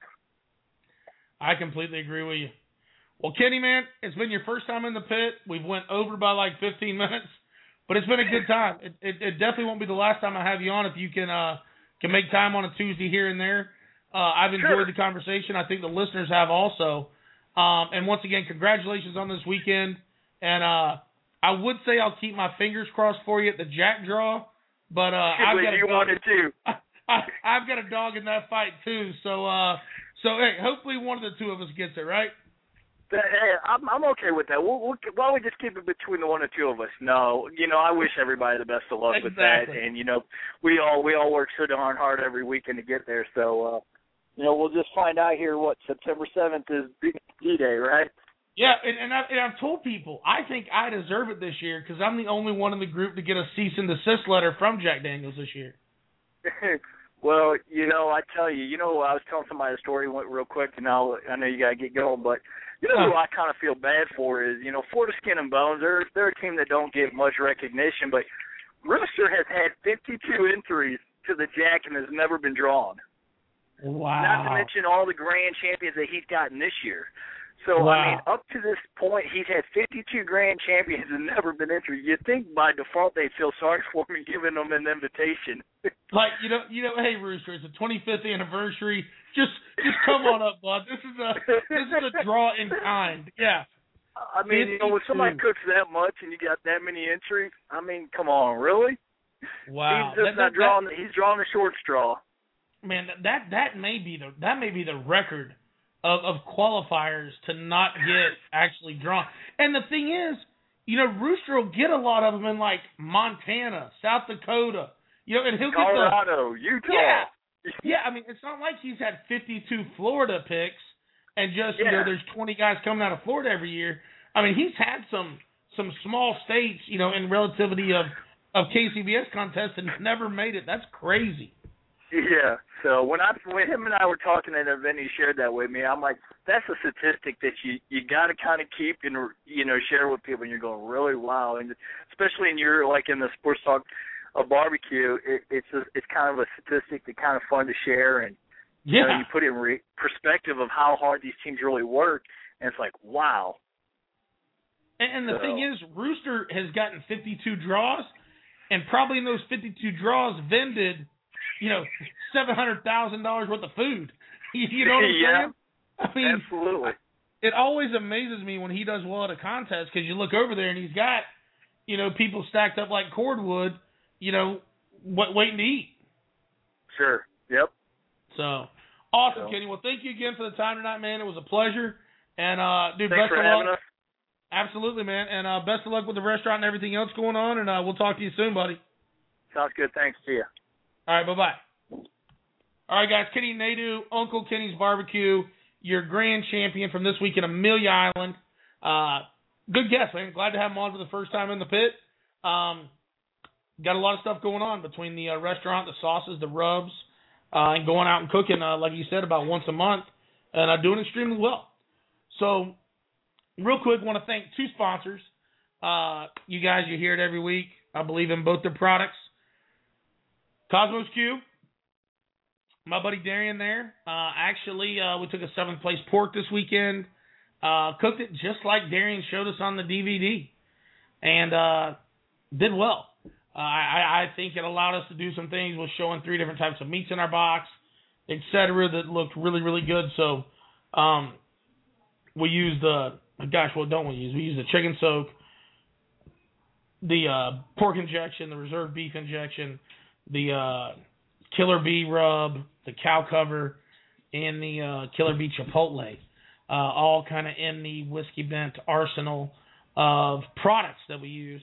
I completely agree with you. Well, Kenny, man, it's been your first time in the pit. We've went over by like 15 minutes, but it's been a good time. It definitely won't be the last time I have you on if you can make time on a Tuesday here and there. I've enjoyed the conversation. I think the listeners have also. And once again, congratulations on this weekend. And I would say I'll keep my fingers crossed for you at the Jack Draw, but I've got a dog in that fight too. So hey, hopefully one of the two of us gets it, right? Hey, I'm okay with that. Why don't we just keep it between the one or two of us? No, you know, I wish everybody the best of luck with that. And, you know, we all work so darn hard every weekend to get there. So, you know, we'll just find out here September 7th is D-Day, right? Yeah, and I've told people, I think I deserve it this year because I'm the only one in the group to get a cease and desist letter from Jack Daniels this year. Well, I tell you, I was telling somebody a story real quick, and I know you got to get going, but who I kind of feel bad for is, Florida Skin and Bones. They're a team that don't get much recognition, but Rooster has had 52 entries to the Jack and has never been drawn. Wow. Not to mention all the grand champions that he's gotten this year. So, wow. I mean, up to this point, he's had 52 grand champions and never been entered. You'd think by default they'd feel sorry for him and giving him an invitation. Like, hey, Rooster, it's the 25th anniversary. Just come on up, bud. This is a draw in kind. Yeah. I mean, when somebody cooks that much and you got that many entries, I mean, come on, really? Wow. He's just not drawing. He's drawing a short straw. Man, that may be the record of qualifiers to not get actually drawn. And the thing is, Rooster will get a lot of them in like Montana, South Dakota, and he'll Colorado, get Utah. Yeah. I mean, it's not like he's had 52 Florida picks and just there's 20 guys coming out of Florida every year. I mean, he's had some small states, in relativity of KCBS contests and never made it. That's crazy. Yeah. So when him and I were talking at an event, he shared that with me. I'm like, that's a statistic that you got to kind of keep and share with people. And you're going, really, wow. And especially in the sports talk barbecue, it's kind of a statistic that's kind of fun to share. And you put it in perspective of how hard these teams really work, and it's like, wow. And the thing is, Rooster has gotten 52 draws, and probably in those 52 draws vended $700,000 worth of food. You know what I'm saying? I mean, absolutely. It always amazes me when he does well at a contest, because you look over there and he's got, people stacked up like cordwood, waiting to eat. Sure. Yep. So, awesome, Kenny. Well, thank you again for the time tonight, man. It was a pleasure. And, dude, thanks for having us. Absolutely, man. And best of luck with the restaurant and everything else going on, and we'll talk to you soon, buddy. Sounds good. Thanks. See ya. All right, bye-bye. All right, guys, Kenny Nadeau, Uncle Kenny's Barbecue, your grand champion from this week in Amelia Island. Good guess, man. Glad to have him on for the first time in the pit. Got a lot of stuff going on between the restaurant, the sauces, the rubs, and going out and cooking, like you said, about once a month, and doing extremely well. So, real quick, want to thank two sponsors. You guys, you hear it every week. I believe in both their products. Cosmos Q, my buddy Darian there. Actually, we took a 7th place pork this weekend. Cooked it just like Darian showed us on the DVD. And did well. I think it allowed us to do some things with showing 3 different types of meats in our box, etc., that looked really, really good. So we used what don't we use? We used the chicken soak, the pork injection, the reserved beef injection, the Killer Bee rub, the cow cover, and the Killer Bee chipotle, all kind of in the Whiskey Bent arsenal of products that we use.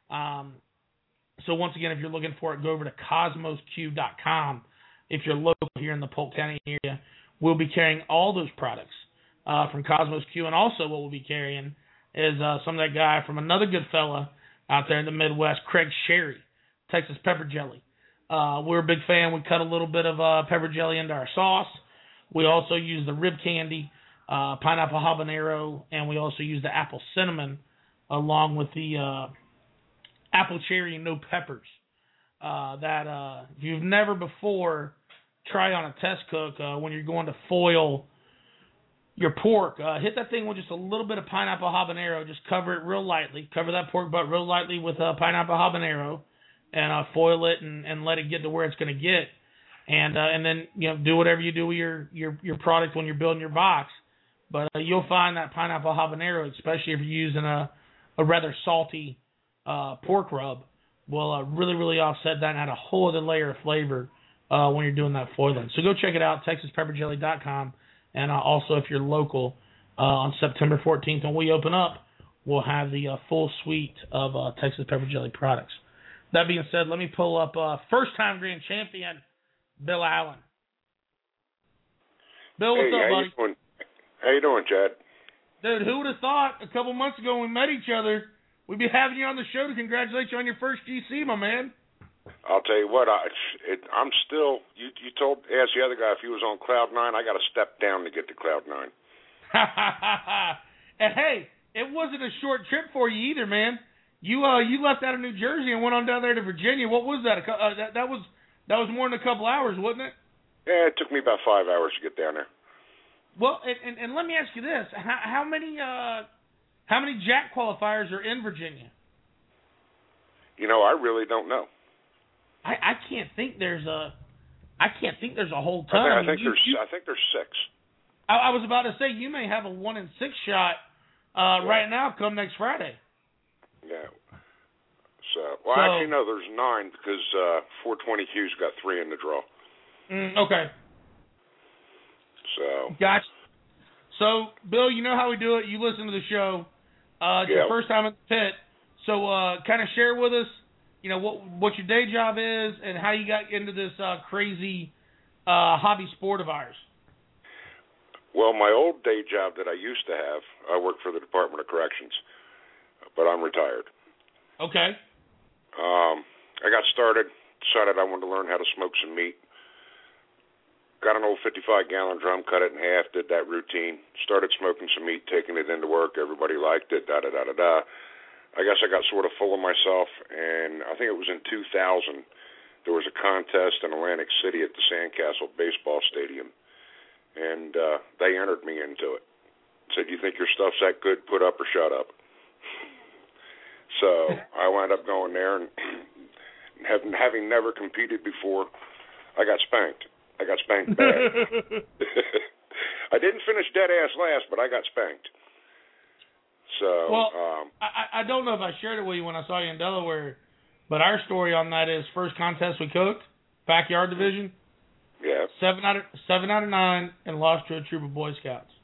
So once again, if you're looking for it, go over to cosmosq.com. If you're local here in the Polk County area, we'll be carrying all those products from Cosmos Q, and also what we'll be carrying is some of that guy from another good fella out there in the Midwest, Craig Sherry, Texas pepper jelly. We're a big fan. We cut a little bit of pepper jelly into our sauce. We also use the rib candy, pineapple habanero, and we also use the apple cinnamon along with the apple cherry and no peppers. That if you've never before tried on a test cook when you're going to foil your pork, hit that thing with just a little bit of pineapple habanero. Just cover it real lightly. Cover that pork butt real lightly with pineapple habanero, and foil it and let it get to where it's going to get, and then do whatever you do with your product when you're building your box. But you'll find that pineapple habanero, especially if you're using a rather salty pork rub, will really, really offset that and add a whole other layer of flavor when you're doing that foiling. So go check it out, TexasPepperJelly.com. And also, if you're local, on September 14th when we open up, we'll have the full suite of Texas Pepper Jelly products. That being said, let me pull up first-time grand champion, Bill Allen. Bill, what's up, buddy? How you doing, Chad? Dude, who would have thought a couple months ago when we met each other, we'd be having you on the show to congratulate you on your first GC, my man. I'll tell you what, I'm still. You ask the other guy if he was on cloud 9. I got to step down to get to cloud 9. And hey, it wasn't a short trip for you either, man. You left out of New Jersey and went on down there to Virginia. What was that? That was more than a couple hours, wasn't it? Yeah, it took me about 5 hours to get down there. Well, and let me ask you this: how many Jack qualifiers are in Virginia? I really don't know. I can't think there's a whole ton. I think there's 6. I was about to say you may have a 1 in 6 shot right now come next Friday. Yeah. So actually no, there's 9 because 420Q's got 3 in the draw. Okay. So. Gotcha. So, Bill, you know how we do it. You listen to the show. It's your first time in the pit. So, kind of share with us, what your day job is and how you got into this crazy hobby sport of ours. Well, my old day job that I used to have, I worked for the Department of Corrections, but I'm retired. Okay. I got started, decided I wanted to learn how to smoke some meat. Got an old 55-gallon drum, cut it in half, did that routine. Started smoking some meat, taking it into work. Everybody liked it, da-da-da-da-da. I guess I got sort of full of myself, and I think it was in 2000, there was a contest in Atlantic City at the Sandcastle Baseball Stadium, and they entered me into it. Said, you think your stuff's that good? Put up or shut up. So I wound up going there, and having never competed before, I got spanked. I got spanked bad. I didn't finish dead ass last, but I got spanked. So, I don't know if I shared it with you when I saw you in Delaware, but our story on that is first contest we cooked, backyard division. Yeah. 7 out of 9, and lost to a troop of Boy Scouts.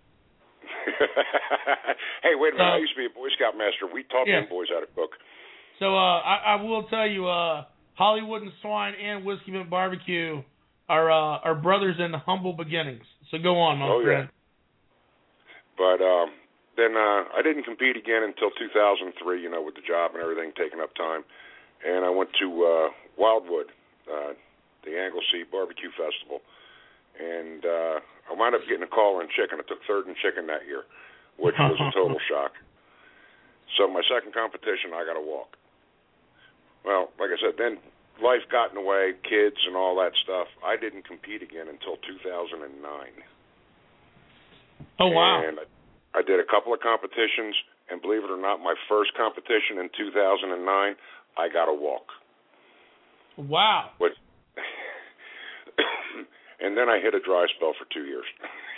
Hey, wait a minute! I used to be a Boy Scout master. We taught them boys how to cook. So I will tell you, Hollywood and Swine and Whiskey Mint Barbecue are brothers in humble beginnings. So go on, my friend. Yeah. But then I didn't compete again until 2003, with the job and everything taking up time. And I went to Wildwood, the Anglesey Barbecue Festival. And I wound up getting a call in chicken. I took third in chicken that year, which was a total shock. So my second competition, I got to walk. Well, like I said, then life got in the way, kids and all that stuff. I didn't compete again until 2009. Oh, wow. And I did a couple of competitions, and believe it or not, my first competition in 2009, I got to walk. Wow. And then I hit a dry spell for 2 years.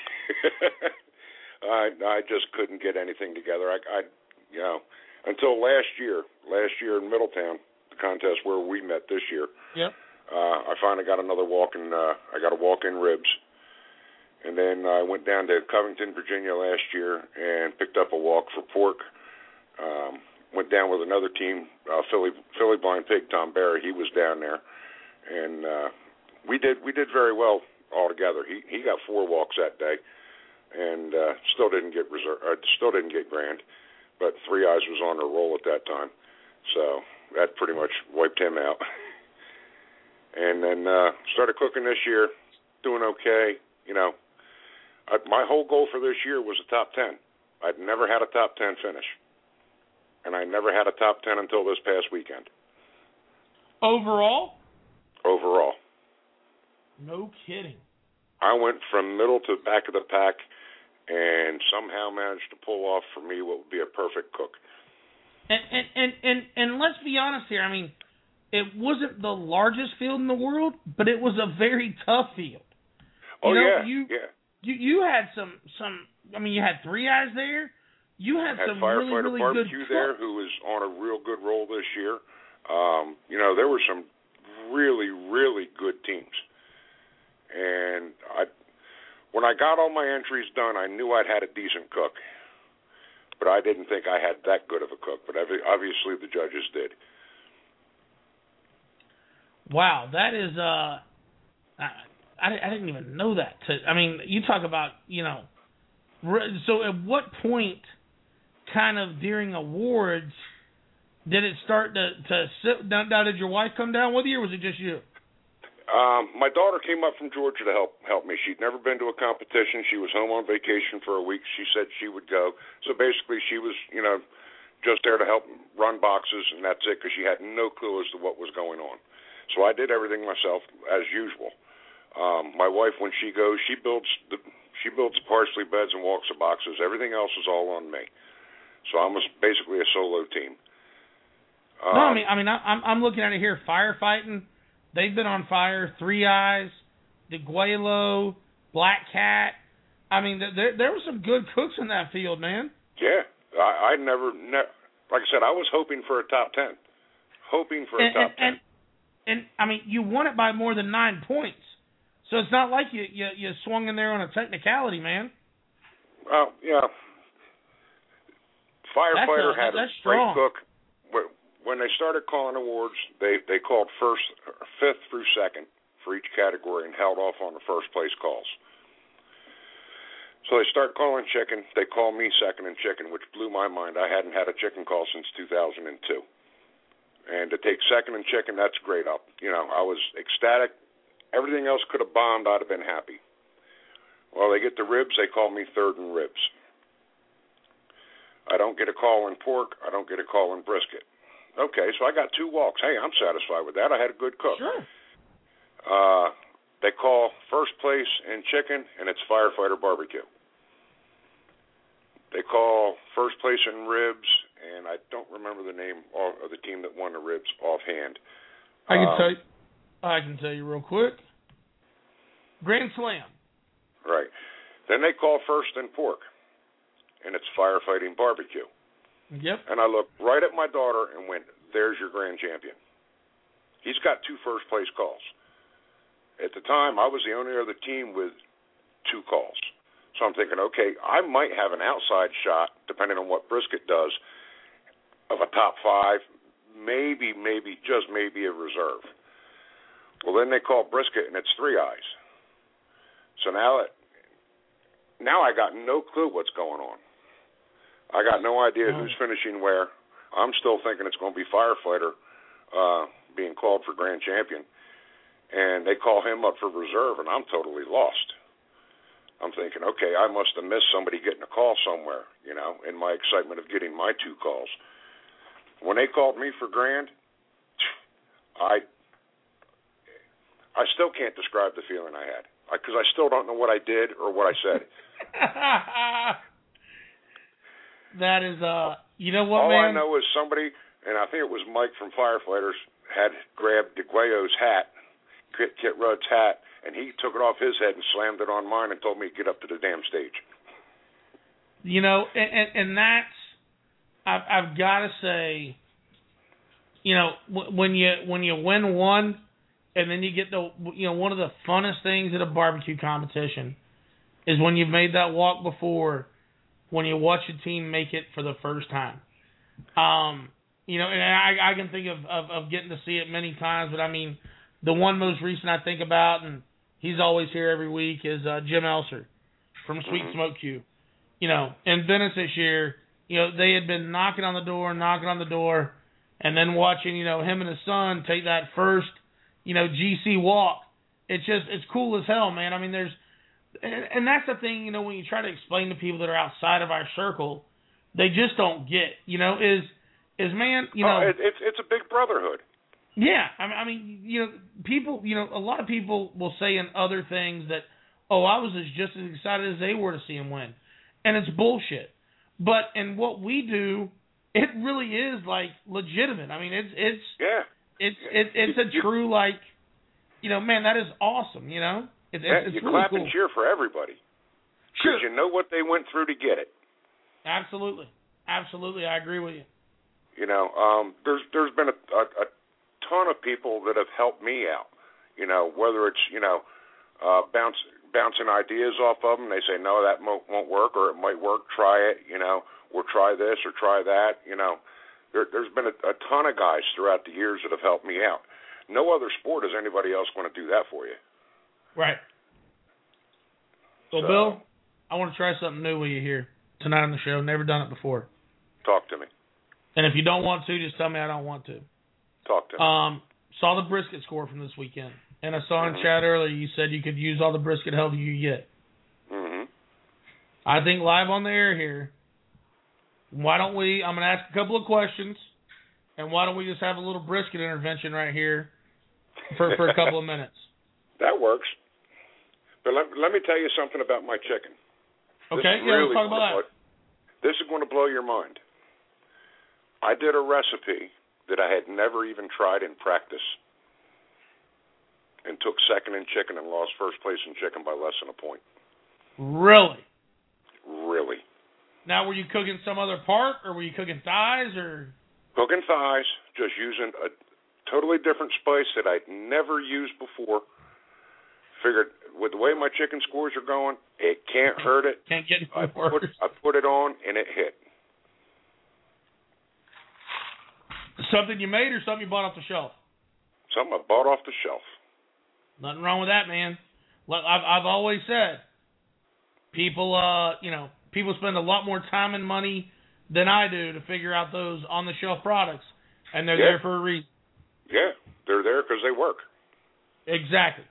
I just couldn't get anything together. Until last year in Middletown, the contest where we met this year. Yep. I finally got another walk-in. I got a walk-in ribs, and then I went down to Covington, Virginia last year and picked up a walk for pork. Went down with another team, Philly Blind Pig, Tom Barry. He was down there, and we did very well all together. He got 4 walks that day, and still didn't get grand, but Three Eyes was on a roll at that time, so that pretty much wiped him out. And then started cooking this year, doing okay. My whole goal for this year was a top 10. I'd never had a top 10 finish, and I never had a top 10 until this past weekend. Overall? Overall. No kidding. I went from middle to back of the pack and somehow managed to pull off for me what would be a perfect cook. And let's be honest here. I mean, it wasn't the largest field in the world, but it was a very tough field. You had some. I mean, you had Three Eyes there. You had some Firefighter really Barbecue good there, who was on a real good roll this year. There were some really, really good teams. And when I got all my entries done, I knew I'd had a decent cook. But I didn't think I had that good of a cook. But obviously the judges did. Wow, that is I didn't even know that. You talk about, so at what point kind of during awards Did it start to sit down? Did your wife come down with you, or was it just you? My daughter came up from Georgia to help me. She'd never been to a competition. She was home on vacation for a week. She said she would go. So basically, she was, just there to help run boxes, and that's it, because she had no clue as to what was going on. So I did everything myself as usual. My wife, when she goes, she builds the parsley beds and walks the boxes. Everything else is all on me. So I'm basically a solo team. No, I'm looking at it here. Firefighting, they've been on fire. Three Eyes, DeGuelo, Black Cat. I mean, there were some good cooks in that field, man. Yeah, I never, like I said, I was hoping for a top 10. Top 10. And I mean, you won it by more than 9 points. So it's not like you swung in there on a technicality, man. Well, yeah. Firefighter had a great cook. When they started calling awards, they called fifth through second for each category and held off on the first place calls. So they start calling chicken. They call me second in chicken, which blew my mind. I hadn't had a chicken call since 2002. And to take second in chicken, that's great. I was ecstatic. Everything else could have bombed. I'd have been happy. Well, they get the ribs. They call me third in ribs. I don't get a call in pork. I don't get a call in brisket. Okay, so I got 2 walks. Hey, I'm satisfied with that. I had a good cook. Sure. They call first place in chicken, and it's firefighter barbecue. They call first place in ribs, and I don't remember the name of the team that won the ribs offhand. I can tell you real quick. Grand Slam. Right. Then they call first in pork, and it's firefighting barbecue. Yep. And I looked right at my daughter and went, there's your grand champion. He's got 2 first-place calls. At the time, I was the only other team with 2 calls. So I'm thinking, okay, I might have an outside shot, depending on what brisket does, of a top 5, maybe, just maybe a reserve. Well, then they call brisket, and it's 3 Eyes. So now I got no clue what's going on. I got no idea who's finishing where. I'm still thinking it's going to be firefighter being called for grand champion. And they call him up for reserve, and I'm totally lost. I'm thinking, okay, I must have missed somebody getting a call somewhere, in my excitement of getting my 2 calls. When they called me for grand, I still can't describe the feeling I had, because I still don't know what I did or what I said. That is, you know what, all man? I know is somebody, and I think it was Mike from Firefighters, had grabbed DeGuello's hat, Kit Rudd's hat, and he took it off his head and slammed it on mine and told me to get up to the damn stage. And that's, I've got to say, when you win one, and then you get one of the funnest things at a barbecue competition is when you've made that walk before, when you watch a team make it for the first time. And I can think of getting to see it many times, but I mean, the one most recent I think about, and he's always here every week, is Jim Elser from Sweet Smoke Cube. In Venice this year, they had been knocking on the door, and then watching, him and his son take that first, GC walk. It's cool as hell, man. I mean, and that's the thing, when you try to explain to people that are outside of our circle, they just don't get, man, it's a big brotherhood. Yeah, I mean, people, a lot of people will say in other things that, I was just as excited as they were to see him win, and it's bullshit. But in what we do, it really is like legitimate. I mean, it's a true man, that is awesome. It's you really clap cool. And cheer for everybody. Sure. Because you know what they went through to get it. Absolutely, I agree with you. There's been a ton of people that have helped me out. Whether it's bouncing ideas off of them, they say no, that won't work, or it might work. Try it. Or try this or try that. There's been a ton of guys throughout the years that have helped me out. No other sport is anybody else going to do that for you. Right. So, Bill, I want to try something new with you here tonight on the show. Never done it before. Talk to me. And if you don't want to, just tell me I don't want to. Talk to me. Saw the brisket score from this weekend. And I saw in chat earlier you said you could use all the brisket help you get. Mm-hmm. I think live on the air here, why don't we, I'm going to ask a couple of questions, and why don't we just have a little brisket intervention right here for a couple of minutes? That works. But let me tell you something about my chicken. Okay, let's talk about that. This is going to blow your mind. I did a recipe that I had never even tried in practice and took second in chicken and lost first place in chicken by less than a point. Really? Really. Now, were you cooking some other part, or were you cooking thighs, or? Cooking thighs, just using a totally different spice that I'd never used before. Figured with the way my chicken scores are going, it can't hurt it. Can't get any worse. I put it on, and it hit. Something you made or something you bought off the shelf? Something I bought off the shelf. Nothing wrong with that, man. Look, I've always said, people spend a lot more time and money than I do to figure out those on-the-shelf products, and they're there for a reason. Yeah, they're there because they work. Exactly.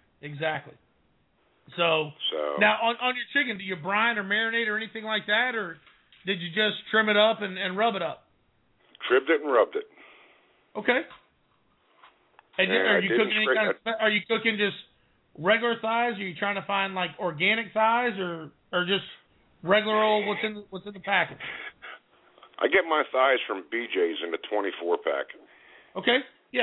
So now on your chicken, do you brine or marinate or anything like that, or did you just trim it up and rub it up? Tribbed it and rubbed it. Okay. And are you cooking just regular thighs? Are you trying to find like organic thighs or just regular old what's in the package? I get my thighs from BJ's in the 24-pack. Okay. Yeah.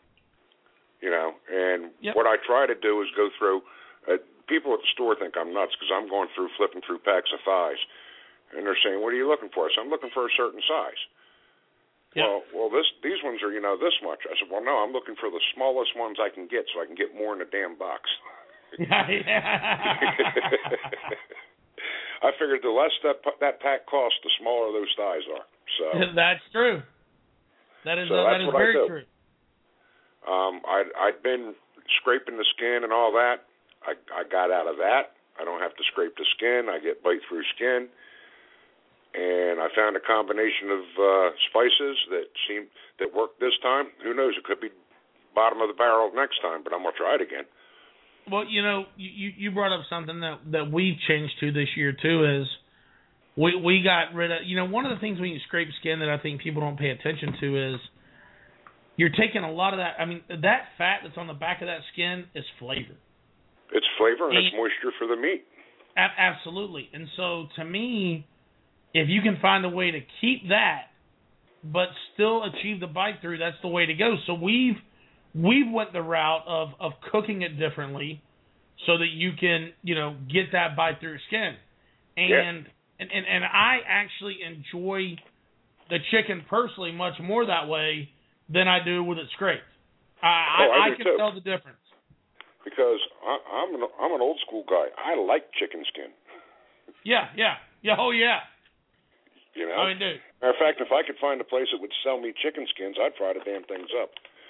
And what I try to do is go through. People at the store think I'm nuts because I'm going through flipping through packs of thighs, and they're saying, "What are you looking for?" I said, "I'm looking for a certain size." Yep. Well, these ones are this much. I said, "Well, no, I'm looking for the smallest ones I can get so I can get more in the damn box." I figured the less that pack costs, the smaller those thighs are. So that's true. That is very true. I'd been scraping the skin and all that. I got out of that. I don't have to scrape the skin. I get bite-through skin. And I found a combination of spices that worked this time. Who knows? It could be bottom of the barrel next time, but I'm going to try it again. Well, you brought up something that we've changed to this year, too, is we got rid of, one of the things when you scrape skin that I think people don't pay attention to is you're taking a lot of that. I mean, that fat that's on the back of that skin is flavor. It's flavor and it's moisture for the meat. Absolutely. And so, to me, if you can find a way to keep that but still achieve the bite through, that's the way to go. So we've went the route of cooking it differently so that you can, get that bite through skin. And I actually enjoy the chicken personally much more that way than I do with it scraped. I can tell the difference. Because I'm an old school guy. I like chicken skin. Yeah. Oh, yeah. I mean, dude. Matter of fact, if I could find a place that would sell me chicken skins, I'd fry the damn things up.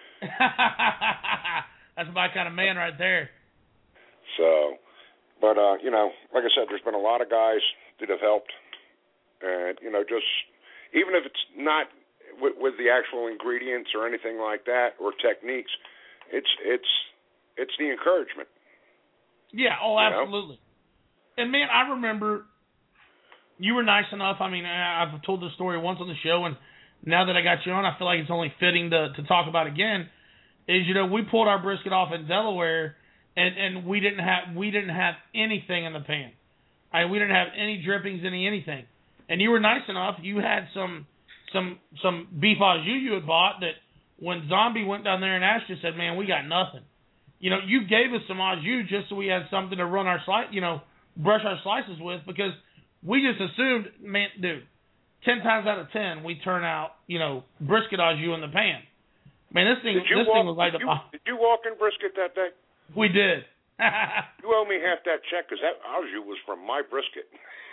That's my kind of man right there. So, but, like I said, there's been a lot of guys that have helped. And, just, even if it's not with the actual ingredients or anything like that or techniques, it's the encouragement. Yeah, absolutely. And, man, I remember you were nice enough. I mean, I've told this story once on the show, and now that I got you on, I feel like it's only fitting to talk about again, is, we pulled our brisket off in Delaware, and we didn't have anything in the pan. We didn't have any drippings, anything. And you were nice enough. You had some beef au jus you had bought that when Zombie went down there and asked you, said, man, we got nothing. You gave us some au jus just so we had something to run our brush our slices with, because we just assumed, man, dude, 10 times out of 10 we turn out, brisket au jus in the pan. Man, this thing was like Did you walk in brisket that day? We did. You owe me half that check because that au jus was from my brisket.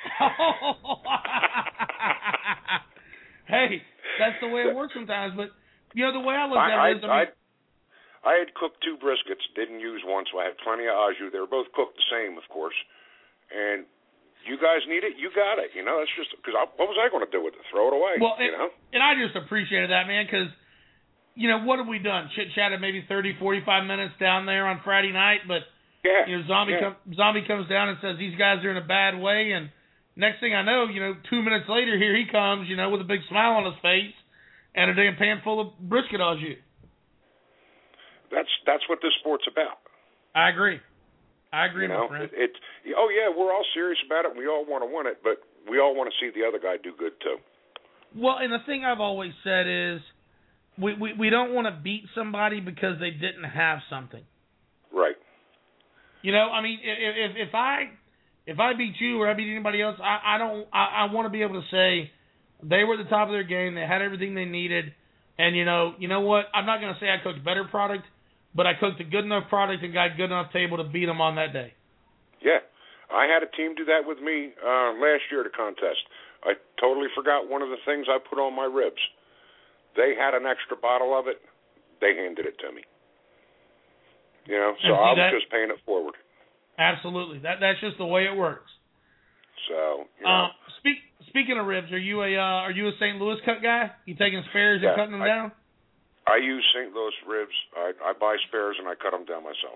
Hey, that's the way it works sometimes. But the way I look at it is, I had cooked 2 briskets, didn't use one, so I had plenty of au jus. They were both cooked the same, of course. And You guys need it, you got it. You know, it's just because what was I going to do with it? Throw it away? Well, you know. And I just appreciated that, man, because you know what have we done? Chit-chatted maybe 30, 45 minutes down there on Friday night, but Yeah. you know, Zombie comes down and says these guys are in a bad way, and next thing I know, you know, 2 minutes later, here he comes, you know, with a big smile on his face and a damn pan full of brisket au jus. That's what this sport's about. I agree, my friend. Oh yeah, we're all serious about it. We all want to win it, but we all want to see the other guy do good too. Well, and the thing I've always said is we don't want to beat somebody because they didn't have something. Right. You know, I mean, if I beat you or I beat anybody else, I want to be able to say they were at the top of their game, they had everything they needed, and you know what? I'm not going to say I cooked better product, but I cooked a good enough product and got a good enough table to beat them on that day. Yeah, I had a team do that with me last year at a contest. I totally forgot one of the things I put on my ribs. They had an extra bottle of it. They handed it to me. You know, so I was just paying it forward. Absolutely, that's just the way it works. So, you know. Speaking of ribs, are you a St. Louis cut guy? You taking spares and cutting them down? I use St. Louis ribs. I buy spares and I cut them down myself.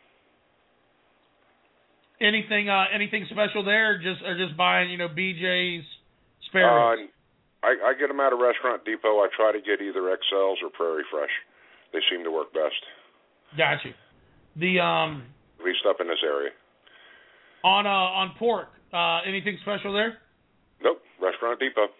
Anything special there, or just buying BJ's spare ribs? I get them out of Restaurant Depot. I try to get either XLs or Prairie Fresh. They seem to work best. Got you. At least up in this area. On pork, anything special there? Nope, Restaurant Depot.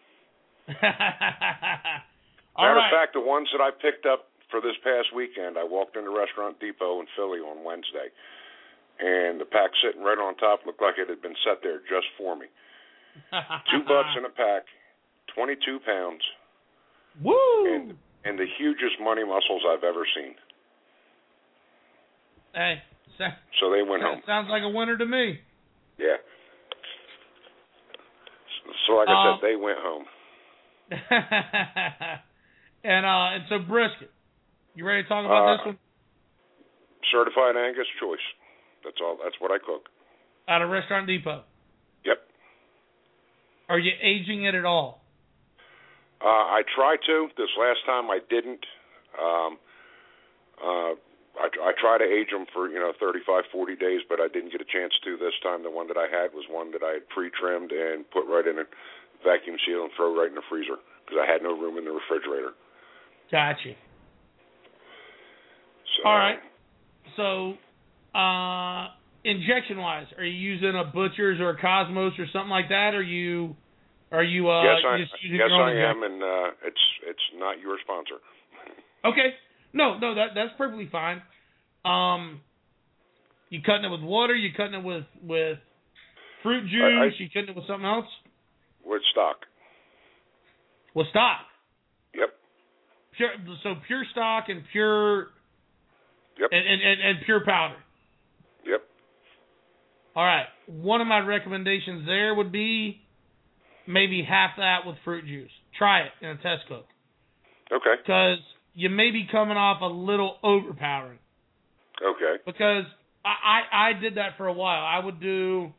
Matter of fact, the ones that I picked up for this past weekend, I walked into Restaurant Depot in Philly on Wednesday, and the pack sitting right on top looked like it had been set there just for me. $2 in a pack, 22 pounds. Woo! And the hugest money muscles I've ever seen. Hey. So they went home. Sounds like a winner to me. Yeah. So like I said, they went home. And so brisket. You ready to talk about this one? Certified Angus choice. That's all. That's what I cook. Out of Restaurant Depot. Yep. Are you aging it at all? I try to. This last time I didn't. I try to age them for 35, 40 days, but I didn't get a chance to this time. The one that I had was one that I had pre-trimmed and put right in a vacuum seal and throw right in the freezer because I had no room in the refrigerator. Gotcha. So, all right. So, injection-wise, are you using a Butcher's or a Cosmos or something like that? Or yes, just using your own I am, and it's not your sponsor. Okay. No, that's perfectly fine. You cutting it with water? You cutting it with fruit juice? You cutting it with something else? With stock. With stock? Yep. Pure stock and pure. Yep. And pure powder. Yep. All right. One of my recommendations there would be maybe half that with fruit juice. Try it in a test cook. Okay. Because you may be coming off a little overpowering. Okay. Because I did that for a while. I would do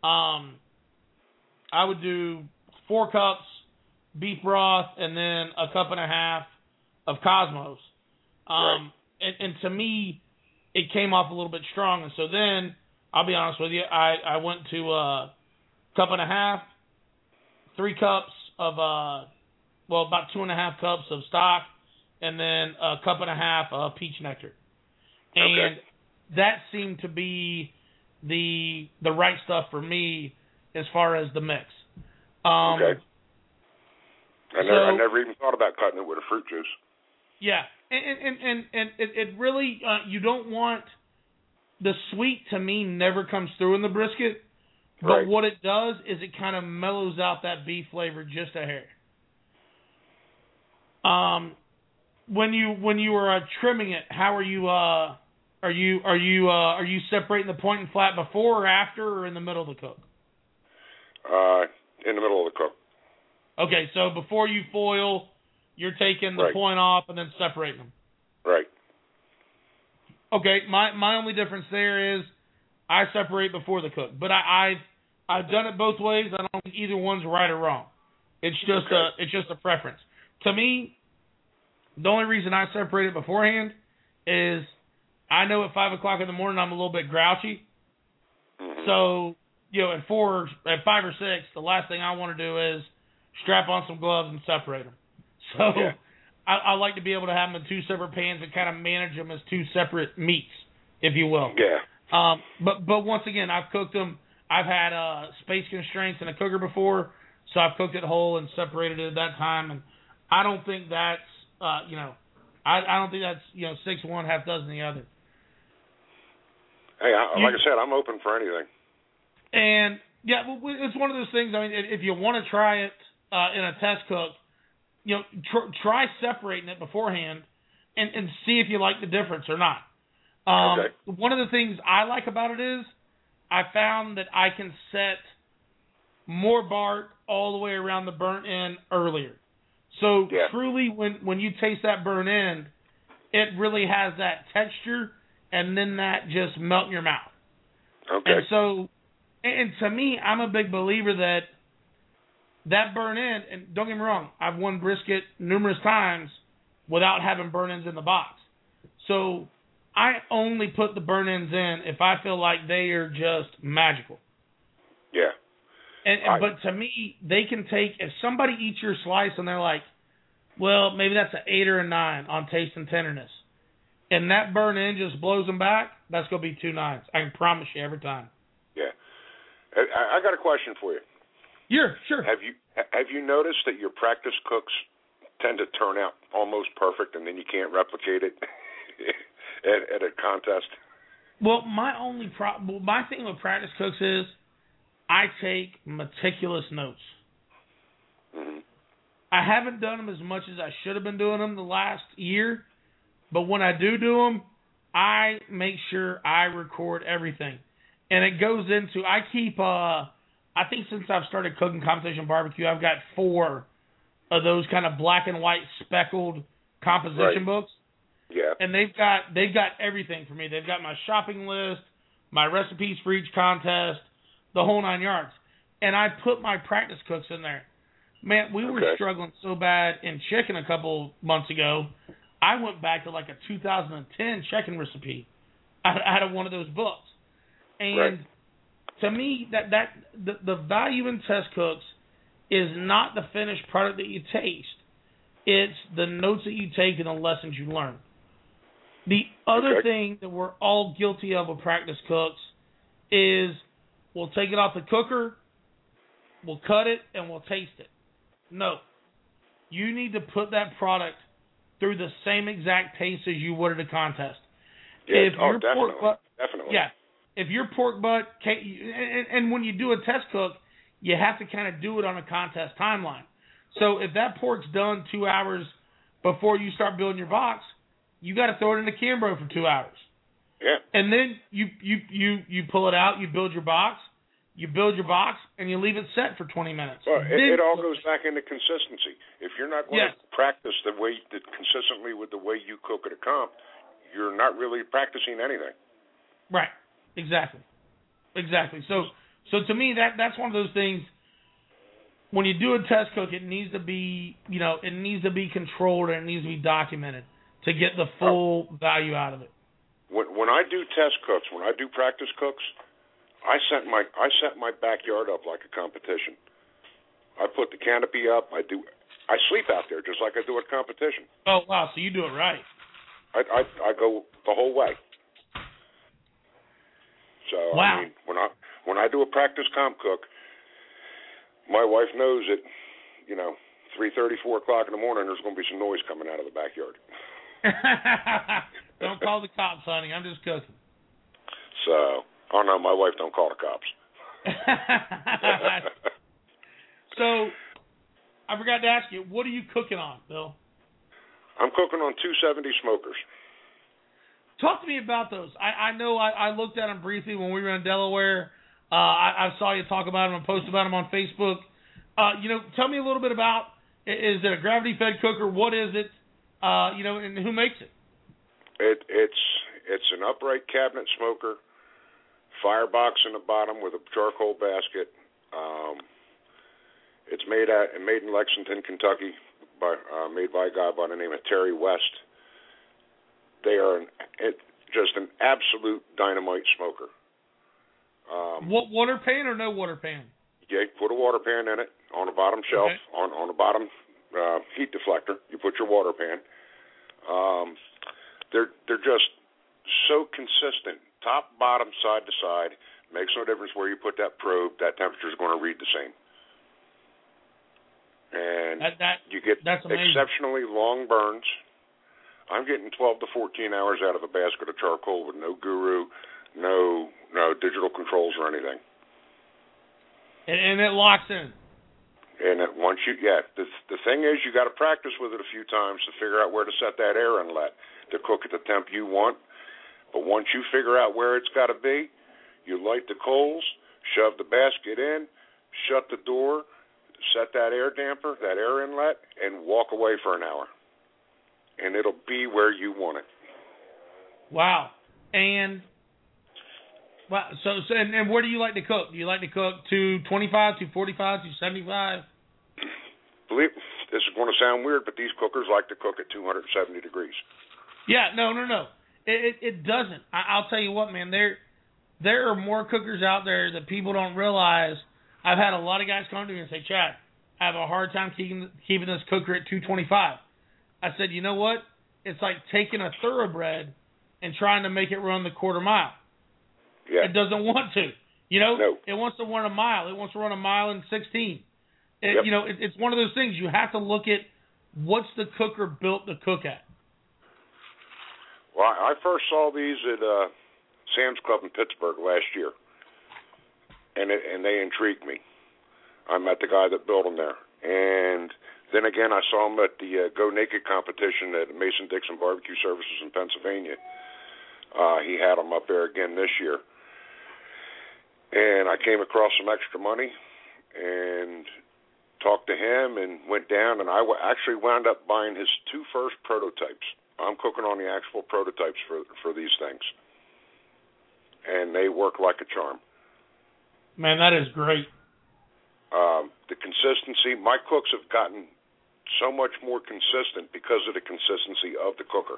4 cups beef broth and then a cup and a half of Cosmos. Right. And to me, it came off a little bit strong. And so then, I'll be honest with you, I went to a cup and a half, 3 cups of, about 2.5 cups of stock, and then a cup and a half of peach nectar. And that seemed to be the right stuff for me as far as the mix. Okay. I never even thought about cutting it with a fruit juice. Yeah. And it really, you don't want, the sweet to me never comes through in the brisket, but right. What it does is it kind of mellows out that beef flavor just a hair. When you were trimming it, how are you separating the point and flat before or after, or in the middle of the cook? In the middle of the cook. Okay, so before you foil, you're taking the point off and then separating them. Right. Okay, my only difference there is I separate before the cook, but I've done it both ways. I don't think either one's right or wrong. It's just a preference. To me, the only reason I separate it beforehand is I know at 5 o'clock in the morning I'm a little bit grouchy. Mm-hmm. So, at 5 or 6, the last thing I want to do is strap on some gloves and separate them. So I like to be able to have them in 2 separate pans and kind of manage them as 2 separate meats, if you will. Yeah. But once again, I've cooked them. I've had space constraints in a cooker before, so I've cooked it whole and separated it at that time. And I don't think that's I don't think that's 6 one, half dozen the other. Hey, like I said, I'm open for anything. And it's one of those things. I mean, if you want to try it in a test cook, try separating it beforehand and see if you like the difference or not. Okay. One of the things I like about it is I found that I can set more bark all the way around the burnt end earlier. So truly, when you taste that burnt end, it really has that texture and then that just melt in your mouth. Okay. And so, and to me, I'm a big believer that burnt end, and don't get me wrong, I've won brisket numerous times without having burnt ends in the box. So I only put the burnt ends in if I feel like they are just magical. Yeah. But to me, they can take, if somebody eats your slice and they're like, well, maybe that's an 8 or a 9 on taste and tenderness, and that burnt end just blows them back, that's going to be 2 9s. I can promise you every time. Yeah. I got a question for you. Yeah, sure. Have you noticed that your practice cooks tend to turn out almost perfect, and then you can't replicate it at a contest? Well, my thing with practice cooks is I take meticulous notes. Mm-hmm. I haven't done them as much as I should have been doing them the last year, but when I do them, I make sure I record everything. And it goes into, I keep, I think since I've started cooking competition barbecue, I've got 4 of those kind of black and white speckled composition books. Yeah. And they've got everything for me. They've got my shopping list, my recipes for each contest, the whole 9 yards. And I put my practice cooks in there. Man, we were struggling so bad in chicken a couple months ago. I went back to like a 2010 chicken recipe out of one of those books. And to me, the value in test cooks is not the finished product that you taste. It's the notes that you take and the lessons you learn. The other thing that we're all guilty of with practice cooks is we'll take it off the cooker, we'll cut it, and we'll taste it. No. You need to put that product through the same exact taste as you would at a contest. Yeah. Definitely. Yeah. If your pork butt, and when you do a test cook, you have to kind of do it on a contest timeline. So if that pork's done 2 hours before you start building your box, you got to throw it in the Cambro for 2 hours. Yeah. And then you pull it out, you build your box, and you leave it set for 20 minutes. Well, it all goes back into consistency. If you're not going to practice consistently with the way you cook at a comp, you're not really practicing anything. Right. Exactly. So to me, that's one of those things. When you do a test cook, it needs to be, it needs to be controlled and it needs to be documented to get the full value out of it. When I do test cooks, when I do practice cooks, I set my backyard up like a competition. I put the canopy up. I sleep out there just like I do at competition. Oh wow! So you do it right. I go the whole way. So wow. I mean, when I do a practice comp cook, my wife knows that 3:30, 4 o'clock in the morning, there's going to be some noise coming out of the backyard. Don't call the cops, honey. I'm just cooking. So, oh no, my wife don't call the cops. So, I forgot to ask you, what are you cooking on, Bill? I'm cooking on 270 smokers. Talk to me about those. I know I looked at them briefly when we were in Delaware. I saw you talk about them and post about them on Facebook. Tell me a little bit about, is it a gravity-fed cooker? What is it? And who makes it? It's an upright cabinet smoker, firebox in the bottom with a charcoal basket. It's made in Lexington, Kentucky, made by a guy by the name of Terry West. They are just an absolute dynamite smoker. What, water pan or no water pan? Yeah, put a water pan in it on the bottom shelf, okay. on the bottom heat deflector. You put your water pan. They're just so consistent, top, bottom, side to side. Makes no difference where you put that probe. That temperature is going to read the same. And you get exceptionally long burns. I'm getting 12 to 14 hours out of a basket of charcoal with no guru, no digital controls or anything. And it locks in. And the thing is, you got to practice with it a few times to figure out where to set that air inlet to cook at the temp you want. But once you figure out where it's got to be, you light the coals, shove the basket in, shut the door, set that air damper, that air inlet, and walk away for an hour. And it'll be where you want it. Wow. And where do you like to cook? Do you like to cook 225, 245, 275? Believe this is going to sound weird, but these cookers like to cook at 270 degrees. Yeah, no. It doesn't. I'll tell you what, man. There are more cookers out there that people don't realize. I've had a lot of guys come to me and say, Chad, I have a hard time keeping this cooker at 225. I said, you know what? It's like taking a thoroughbred and trying to make it run the quarter mile. Yeah. It doesn't want to. No. It wants to run a mile. It wants to run a mile in 16. Yep. It's one of those things. You have to look at what's the cooker built to cook at. Well, I first saw these at Sam's Club in Pittsburgh last year, and they intrigued me. I met the guy that built them there, and then again I saw him at the Go Naked competition at Mason-Dixon Barbecue Services in Pennsylvania. He had them up there again this year, and I came across some extra money and talked to him and went down, and I actually wound up buying his two first prototypes. I'm cooking on the actual prototypes for these things, and they work like a charm. Man, that is great. The consistency, my cooks have gotten so much more consistent because of the consistency of the cooker.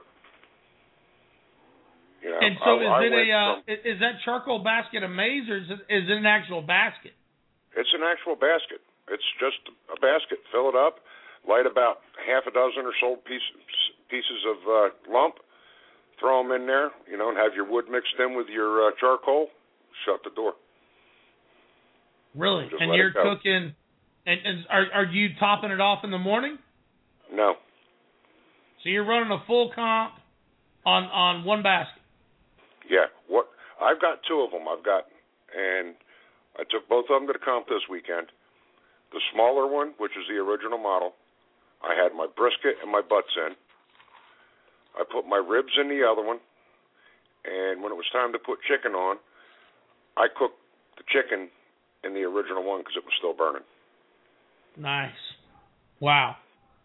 And so is that charcoal basket a maze, or is it an actual basket? It's an actual basket. It's just a basket. Fill it up, light about half a dozen or so pieces of lump, throw them in there, and have your wood mixed in with your charcoal, shut the door. Really? And you're cooking, and are you topping it off in the morning? No. So you're running a full comp on one basket? Yeah. I've got two of them. And I took both of them to the comp this weekend. The smaller one, which is the original model, I had my brisket and my butts in. I put my ribs in the other one, and when it was time to put chicken on, I cooked the chicken in the original one because it was still burning. Nice. Wow.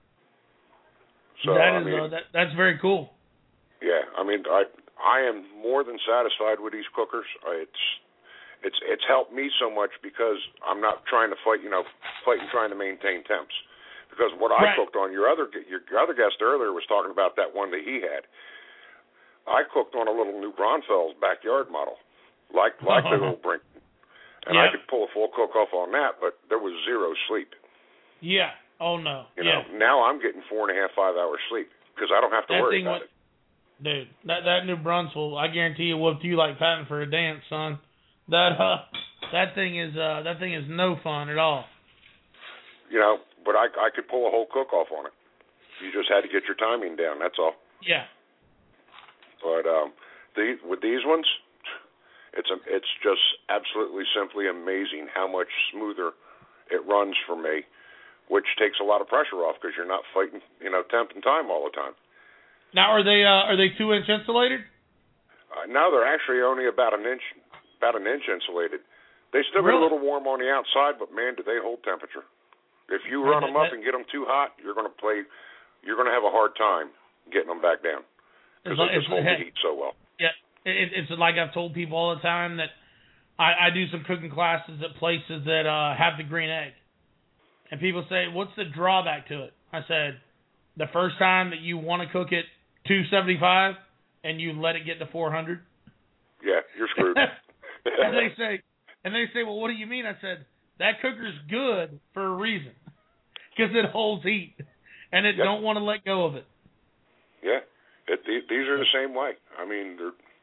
So that's very cool. Yeah, I am more than satisfied with these cookers. It's helped me so much because I'm not trying to fight and trying to maintain temps. Because what I cooked on, your other guest earlier was talking about that one that he had. I cooked on a little New Braunfels backyard model, like the old Brink, and I could pull a full cook off on that, but there was zero sleep. Yeah. Oh no. Now I'm getting 4.5, 5 hours sleep because I don't have to worry about it. Dude, that New Braunfels, I guarantee you whooped you like patting for a dance, son. That thing is no fun at all. But I could pull a whole cook off on it. You just had to get your timing down. That's all. Yeah. But with these ones, it's just absolutely simply amazing how much smoother it runs for me, which takes a lot of pressure off because you're not fighting temp and time all the time. Now are they 2-inch insulated? No, they're actually only about an inch insulated. They still get a little warm on the outside, but man, do they hold temperature. If you run them up and get them too hot, you're going to have a hard time getting them back down because they just hold the heat so well. Yeah, it's like I've told people all the time that I do some cooking classes at places that have the green egg. And people say, what's the drawback to it? I said, the first time that you want to cook it 275 and you let it get to 400. Yeah, you're screwed. and they say, well, what do you mean? I said, that cooker's good for a reason. Because it holds heat. And it don't want to let go of it. Yeah. These are the same way. I mean,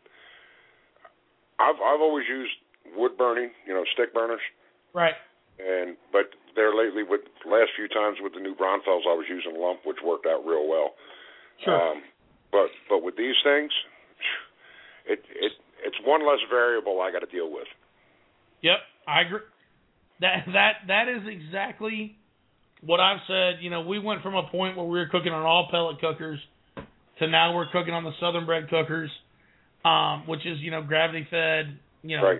I've always used wood burning, stick burners. Right. But there lately, with the last few times with the new Bronfels, I was using lump, which worked out real well. Sure. But with these things, it's one less variable I got to deal with. Yep, I agree. That is exactly what I've said. We went from a point where we were cooking on all pellet cookers to now we're cooking on the Southern Bred cookers, which is gravity fed, right.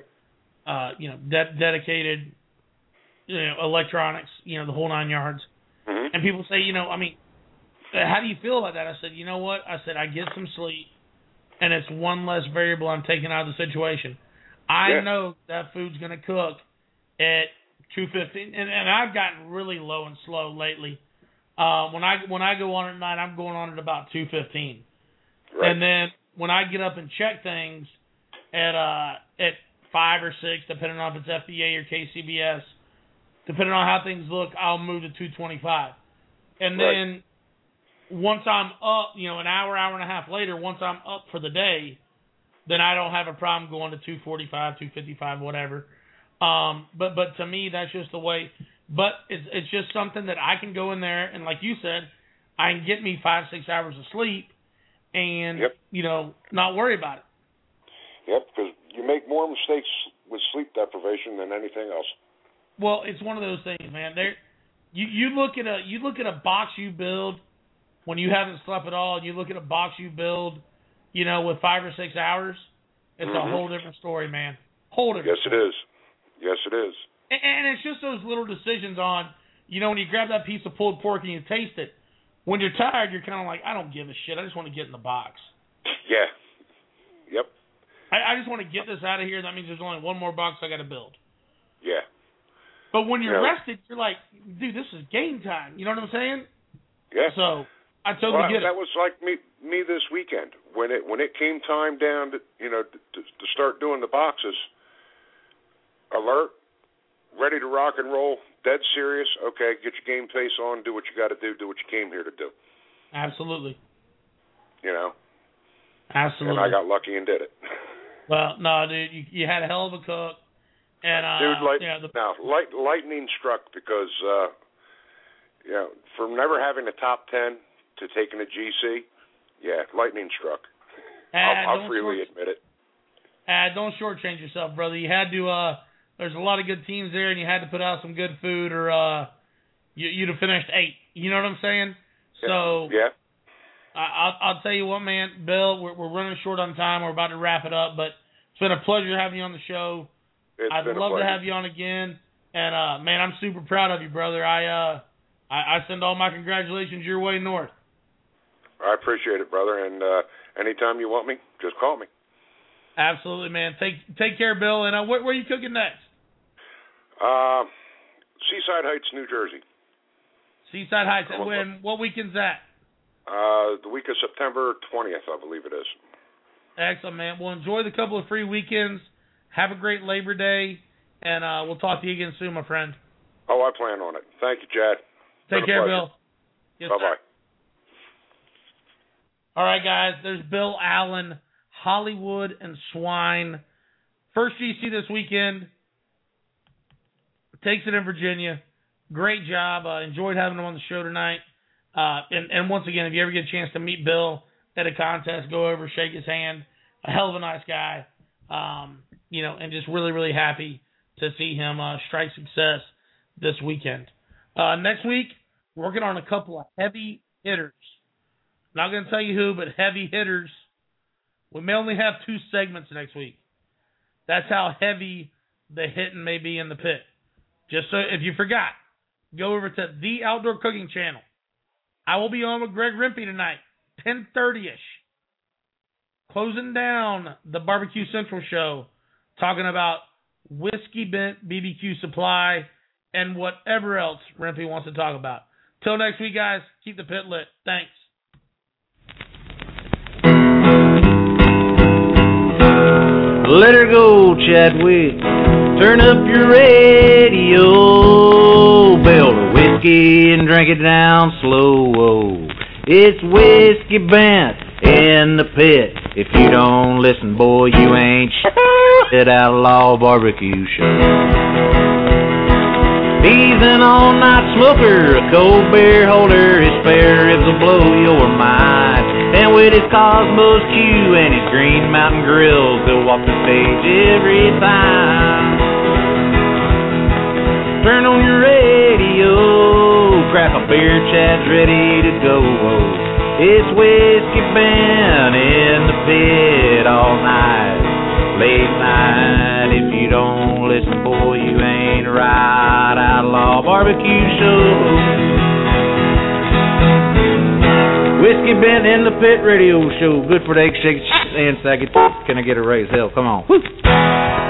Dedicated, electronics, the whole 9 yards. Mm-hmm. And people say, how do you feel about that? I said, you know what? I said, I get some sleep, and it's one less variable I'm taking out of the situation. I know that food's going to cook at 215, and I've gotten really low and slow lately. When I go on at night, I'm going on at about 215. Right. And then when I get up and check things at 5 or 6, depending on if it's FDA or KCBS, depending on how things look, I'll move to 225. And then once I'm up, an hour and a half later, once I'm up for the day, then I don't have a problem going to 245, 255, whatever. But to me, that's just the way. But it's just something that I can go in there and, like you said, I can get me 5-6 hours of sleep and not worry about it. Yep, because you make more mistakes with sleep deprivation than anything else. Well, it's one of those things, man. You look at a box you build when you haven't slept at all, and you look at a box you build, with 5 or 6 hours. It's a whole different story, man. Whole different. Yes, it is. Yes, it is. And it's just those little decisions on, when you grab that piece of pulled pork and you taste it. When you're tired, you're kind of like, I don't give a shit. I just want to get in the box. Yeah. Yep. I just want to get this out of here. That means there's only one more box I got to build. Yeah. But when you're rested, you're like, dude, this is game time. You know what I'm saying? Yeah. So I totally get it. That was like me this weekend when it came time down to to start doing the boxes. Alert, ready to rock and roll, dead serious. Okay, get your game face on, do what you got to do what you came here to do. Absolutely. Absolutely. And I got lucky and did it. Well, no, dude, you had a hell of a cook. And lightning struck because from never having a top 10 to taking a GC, lightning struck. I'll freely admit it. Don't shortchange yourself, brother. You had to. There's a lot of good teams there, and you had to put out some good food, or you'd have finished 8. You know what I'm saying? So I'll tell you what, man, Bill, we're running short on time. We're about to wrap it up, but it's been a pleasure having you on the show. I'd love to have you on again, and man, I'm super proud of you, brother. I send all my congratulations your way north. I appreciate it, brother, and anytime you want me, just call me. Absolutely, man. Take care, Bill. And where are you cooking next? Seaside Heights, New Jersey. Seaside Heights. What weekend's that? The week of September 20th, I believe it is. Excellent, man. Well, enjoy the couple of free weekends. Have a great Labor Day, and we'll talk to you again soon, my friend. Oh, I plan on it. Thank you, Chad. Take care, Bill. Yes, bye-bye. Sir. All right, guys. There's Bill Allen, Hollywood and Swine. First GC this weekend. Takes it in Virginia. Great job. Enjoyed having him on the show tonight. And once again, if you ever get a chance to meet Bill at a contest, go over, shake his hand. A hell of a nice guy. And just really, really happy to see him strike success this weekend. Next week, working on a couple of heavy hitters. Not going to tell you who, but heavy hitters. We may only have 2 segments next week. That's how heavy the hitting may be in the pit. Just so, if you forgot, go over to the Outdoor Cooking Channel. I will be on with Greg Rempe tonight, 10:30ish. Closing down the Barbecue Central show, talking about Whiskey Bent BBQ Supply, and whatever else Rempy wants to talk about. Till next week, guys, keep the pit lit. Thanks. Let her go, Chadwick. Turn up your radio. Build a whiskey and drink it down slow. It's Whiskey Bent in the pit. If you don't listen, boy, you ain't shit. Outlaw Barbecue Show. He's an all-night smoker, a cold beer holder. His spare ribs will blow your mind. And with his Cosmos Q and his Green Mountain Grills, he'll walk the stage every time. Turn on your radio, crack a beer, Chad's ready to go. It's Whiskey Bent in the pit all night, late night. If you don't listen, boy, you ain't right. Outlaw Barbecue Show. Whiskey Bent in the Pit radio show. Good for the egg shake and sack it. Can I get a raise? Hell, come on. Woo.